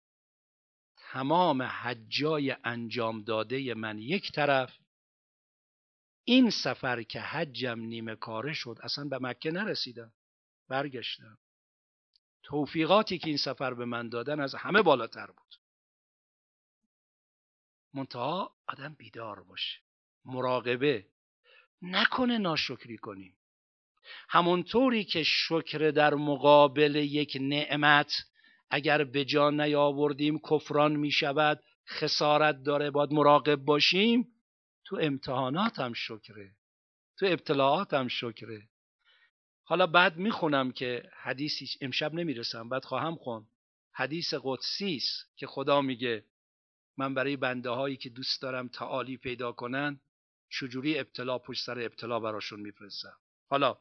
تمام حجای انجام داده من یک طرف، این سفر که حجم نیمه کاره شد، اصلا به مکه نرسیدم، برگشتم. توفیقاتی که این سفر به من دادن از همه بالاتر بود. منتها آدم بیدار باشه، مراقبه نکنه ناشکری کنیم. همونطوری که شکر در مقابل یک نعمت اگر به جا نیاوردیم کفران می شود، خسارت داره، باید مراقب باشیم. تو امتحانات هم شکره، تو ابتلاعات هم شکره. حالا بعد میخونم که حدیثی امشب نمیرسم، بعد خواهم خون، حدیث قدسی است که خدا میگه من برای بنده هایی که دوست دارم تعالی پیدا کنن چجوری ابتلا پشت سر ابتلا براشون میفرستم. حالا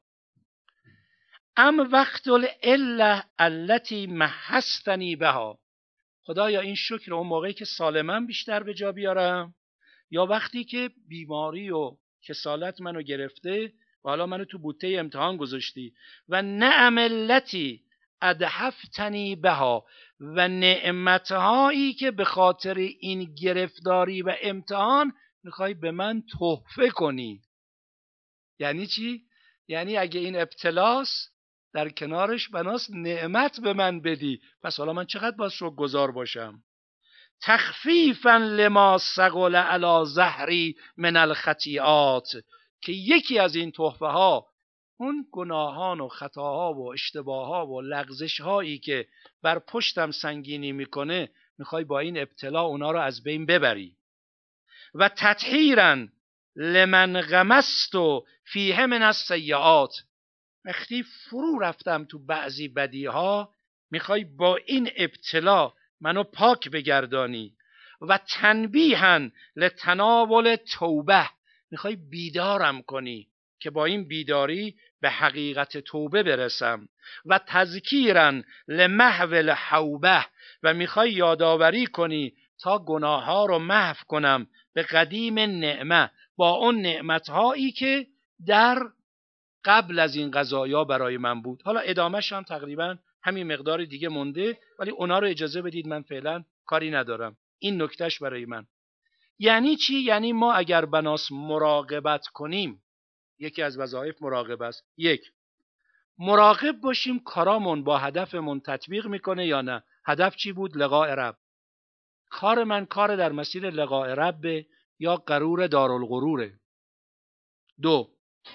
وقت الاله التی محستنی بها، خدایا این شکر اون موقعی که سالمم بیشتر به جا بیارم، یا وقتی که بیماری و کسالت منو گرفته و حالا منو تو بوته امتحان گذاشتی. و نعم التی ادحفتنی بها، و نعمتهایی که به خاطر این گرفتاری و امتحان میخوای به من تحفه کنی. یعنی چی؟ یعنی اگه این ابتلاس، در کنارش بناس نعمت به من بدی، پس حالا من چقدر باید شکرگزار باشم. تخفیفا لما ثقل علی ظهری من الخطیئات، که یکی از این تحفه ها اون گناهان و خطاها و اشتباهها و لغزش هایی که بر پشتم سنگینی میکنه، میخوای با این ابتلا اونا رو از بین ببری. و تطهیرا لمن غمست فیه من السیئات، وقتی فرو رفتم تو بعضی بدیها، میخوای با این ابتلا منو پاک بگردانی. و تنبیها لتناول توبه، میخوای بیدارم کنی که با این بیداری به حقیقت توبه برسم. و تذکیرا لمحو الحوبه، و میخوای یادآوری کنی تا گناه ها رو محو کنم به قدیم نعمه، با اون نعمت هایی که در قبل از این قضایا برای من بود. حالا ادامهش هم تقریبا همین مقدار دیگه مونده، ولی اونا رو اجازه بدید من فعلا کاری ندارم. این نکتهش برای من یعنی چی؟ یعنی ما اگر بناس مراقبت کنیم، یکی از وظایف مراقبه است. یک، مراقب باشیم کارامون با هدفمون تطبیق میکنه یا نه. هدف چی بود؟ لقاء رب. کار من کار در مسیر لقاء رب یا غرور دارالغروره. دو،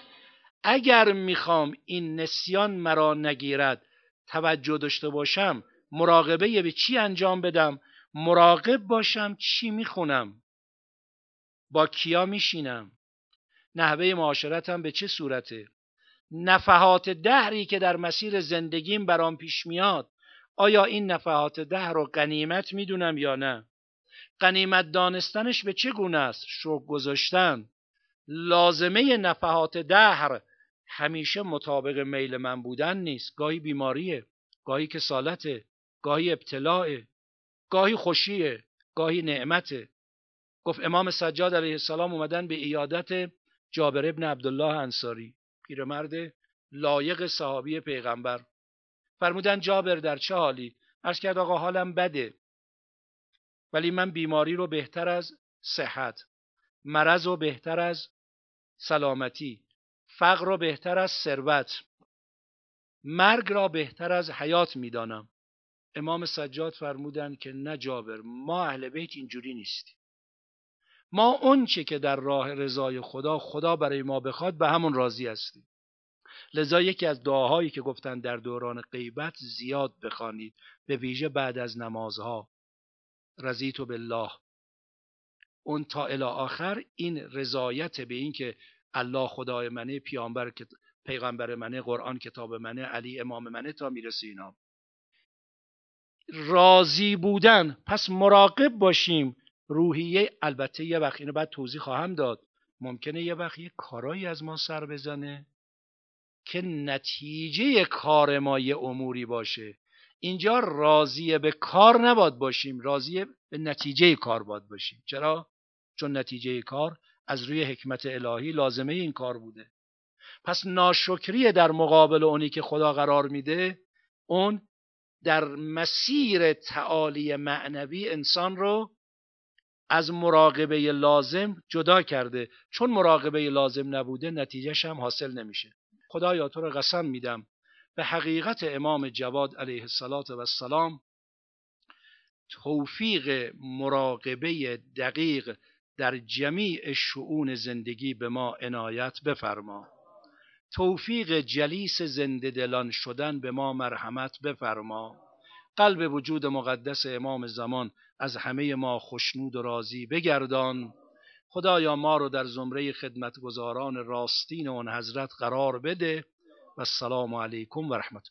اگر میخوام این نسیان مرا نگیرد، توجه داشته باشم مراقبه به چی انجام بدم؟ مراقب باشم چی میخونم، با کیا میشینم، نحوه معاشرتم به چه صورته، نفحات دهری که در مسیر زندگیم برام پیش میاد، آیا این نفحات دهر رو غنیمت میدونم یا نه؟ غنیمت دانستنش به چه گونه است؟ شوق گذاشتن. لازمه نفحات دهر همیشه مطابق میل من بودن نیست. گاهی بیماریه، گاهی کسالته، گاهی ابتلاعه، گاهی خوشیه، گاهی نعمته. گفت امام سجاد علیه السلام اومدن به عیادت جابر ابن عبدالله انصاری، پیرمرد لایق صحابی پیغمبر. فرمودن جابر در چه حالی؟ عرض کرد آقا حالم بده، ولی من بیماری رو بهتر از صحت، مرض رو بهتر از سلامتی، فقر رو بهتر از ثروت، مرگ را بهتر از حیات میدانم. امام سجاد فرمودن که نه جابر، ما اهل بیت اینجوری نیستیم. ما اون چه که در راه رضای خدا برای ما بخواد به همون راضی هستیم. لذا یکی از دعاهایی که گفتن در دوران غیبت زیاد بخوانید، به ویژه بعد از نمازها، رضیت بالله، اون تا الی آخر، این رضایت به این که الله خدای منه، پیغمبر منه، قرآن کتاب منه، علی امام منه، تا میرسه اینا. راضی بودن. پس مراقب باشیم. روحیه، البته یه وقت اینو بعد توضیح خواهم داد، ممکنه یه وقت یه کارایی از ما سر بزنه که نتیجه کار ما یه اموری باشه. اینجا راضی به کار نباید باشیم، راضی به نتیجه کار باید باشیم. چرا؟ چون نتیجه کار از روی حکمت الهی لازمه این کار بوده. پس ناشکری در مقابل اونی که خدا قرار میده، اون در مسیر تعالی معنوی انسان رو از مراقبه لازم جدا کرده. چون مراقبه لازم نبوده، نتیجهش هم حاصل نمیشه. خدایا تو رو قسم میدم به حقیقت امام جواد علیه السلام توفیق مراقبه دقیق در جمیع شؤون زندگی به ما عنایت بفرما. توفیق جلیس زنده دلان شدن به ما مرحمت بفرما. قلب وجود مقدس امام زمان از همه ما خوشنود و راضی بگردان. خدایا ما رو در زمره خدمتگزاران راستین اون حضرت قرار بده. و السلام علیکم و رحمت الله.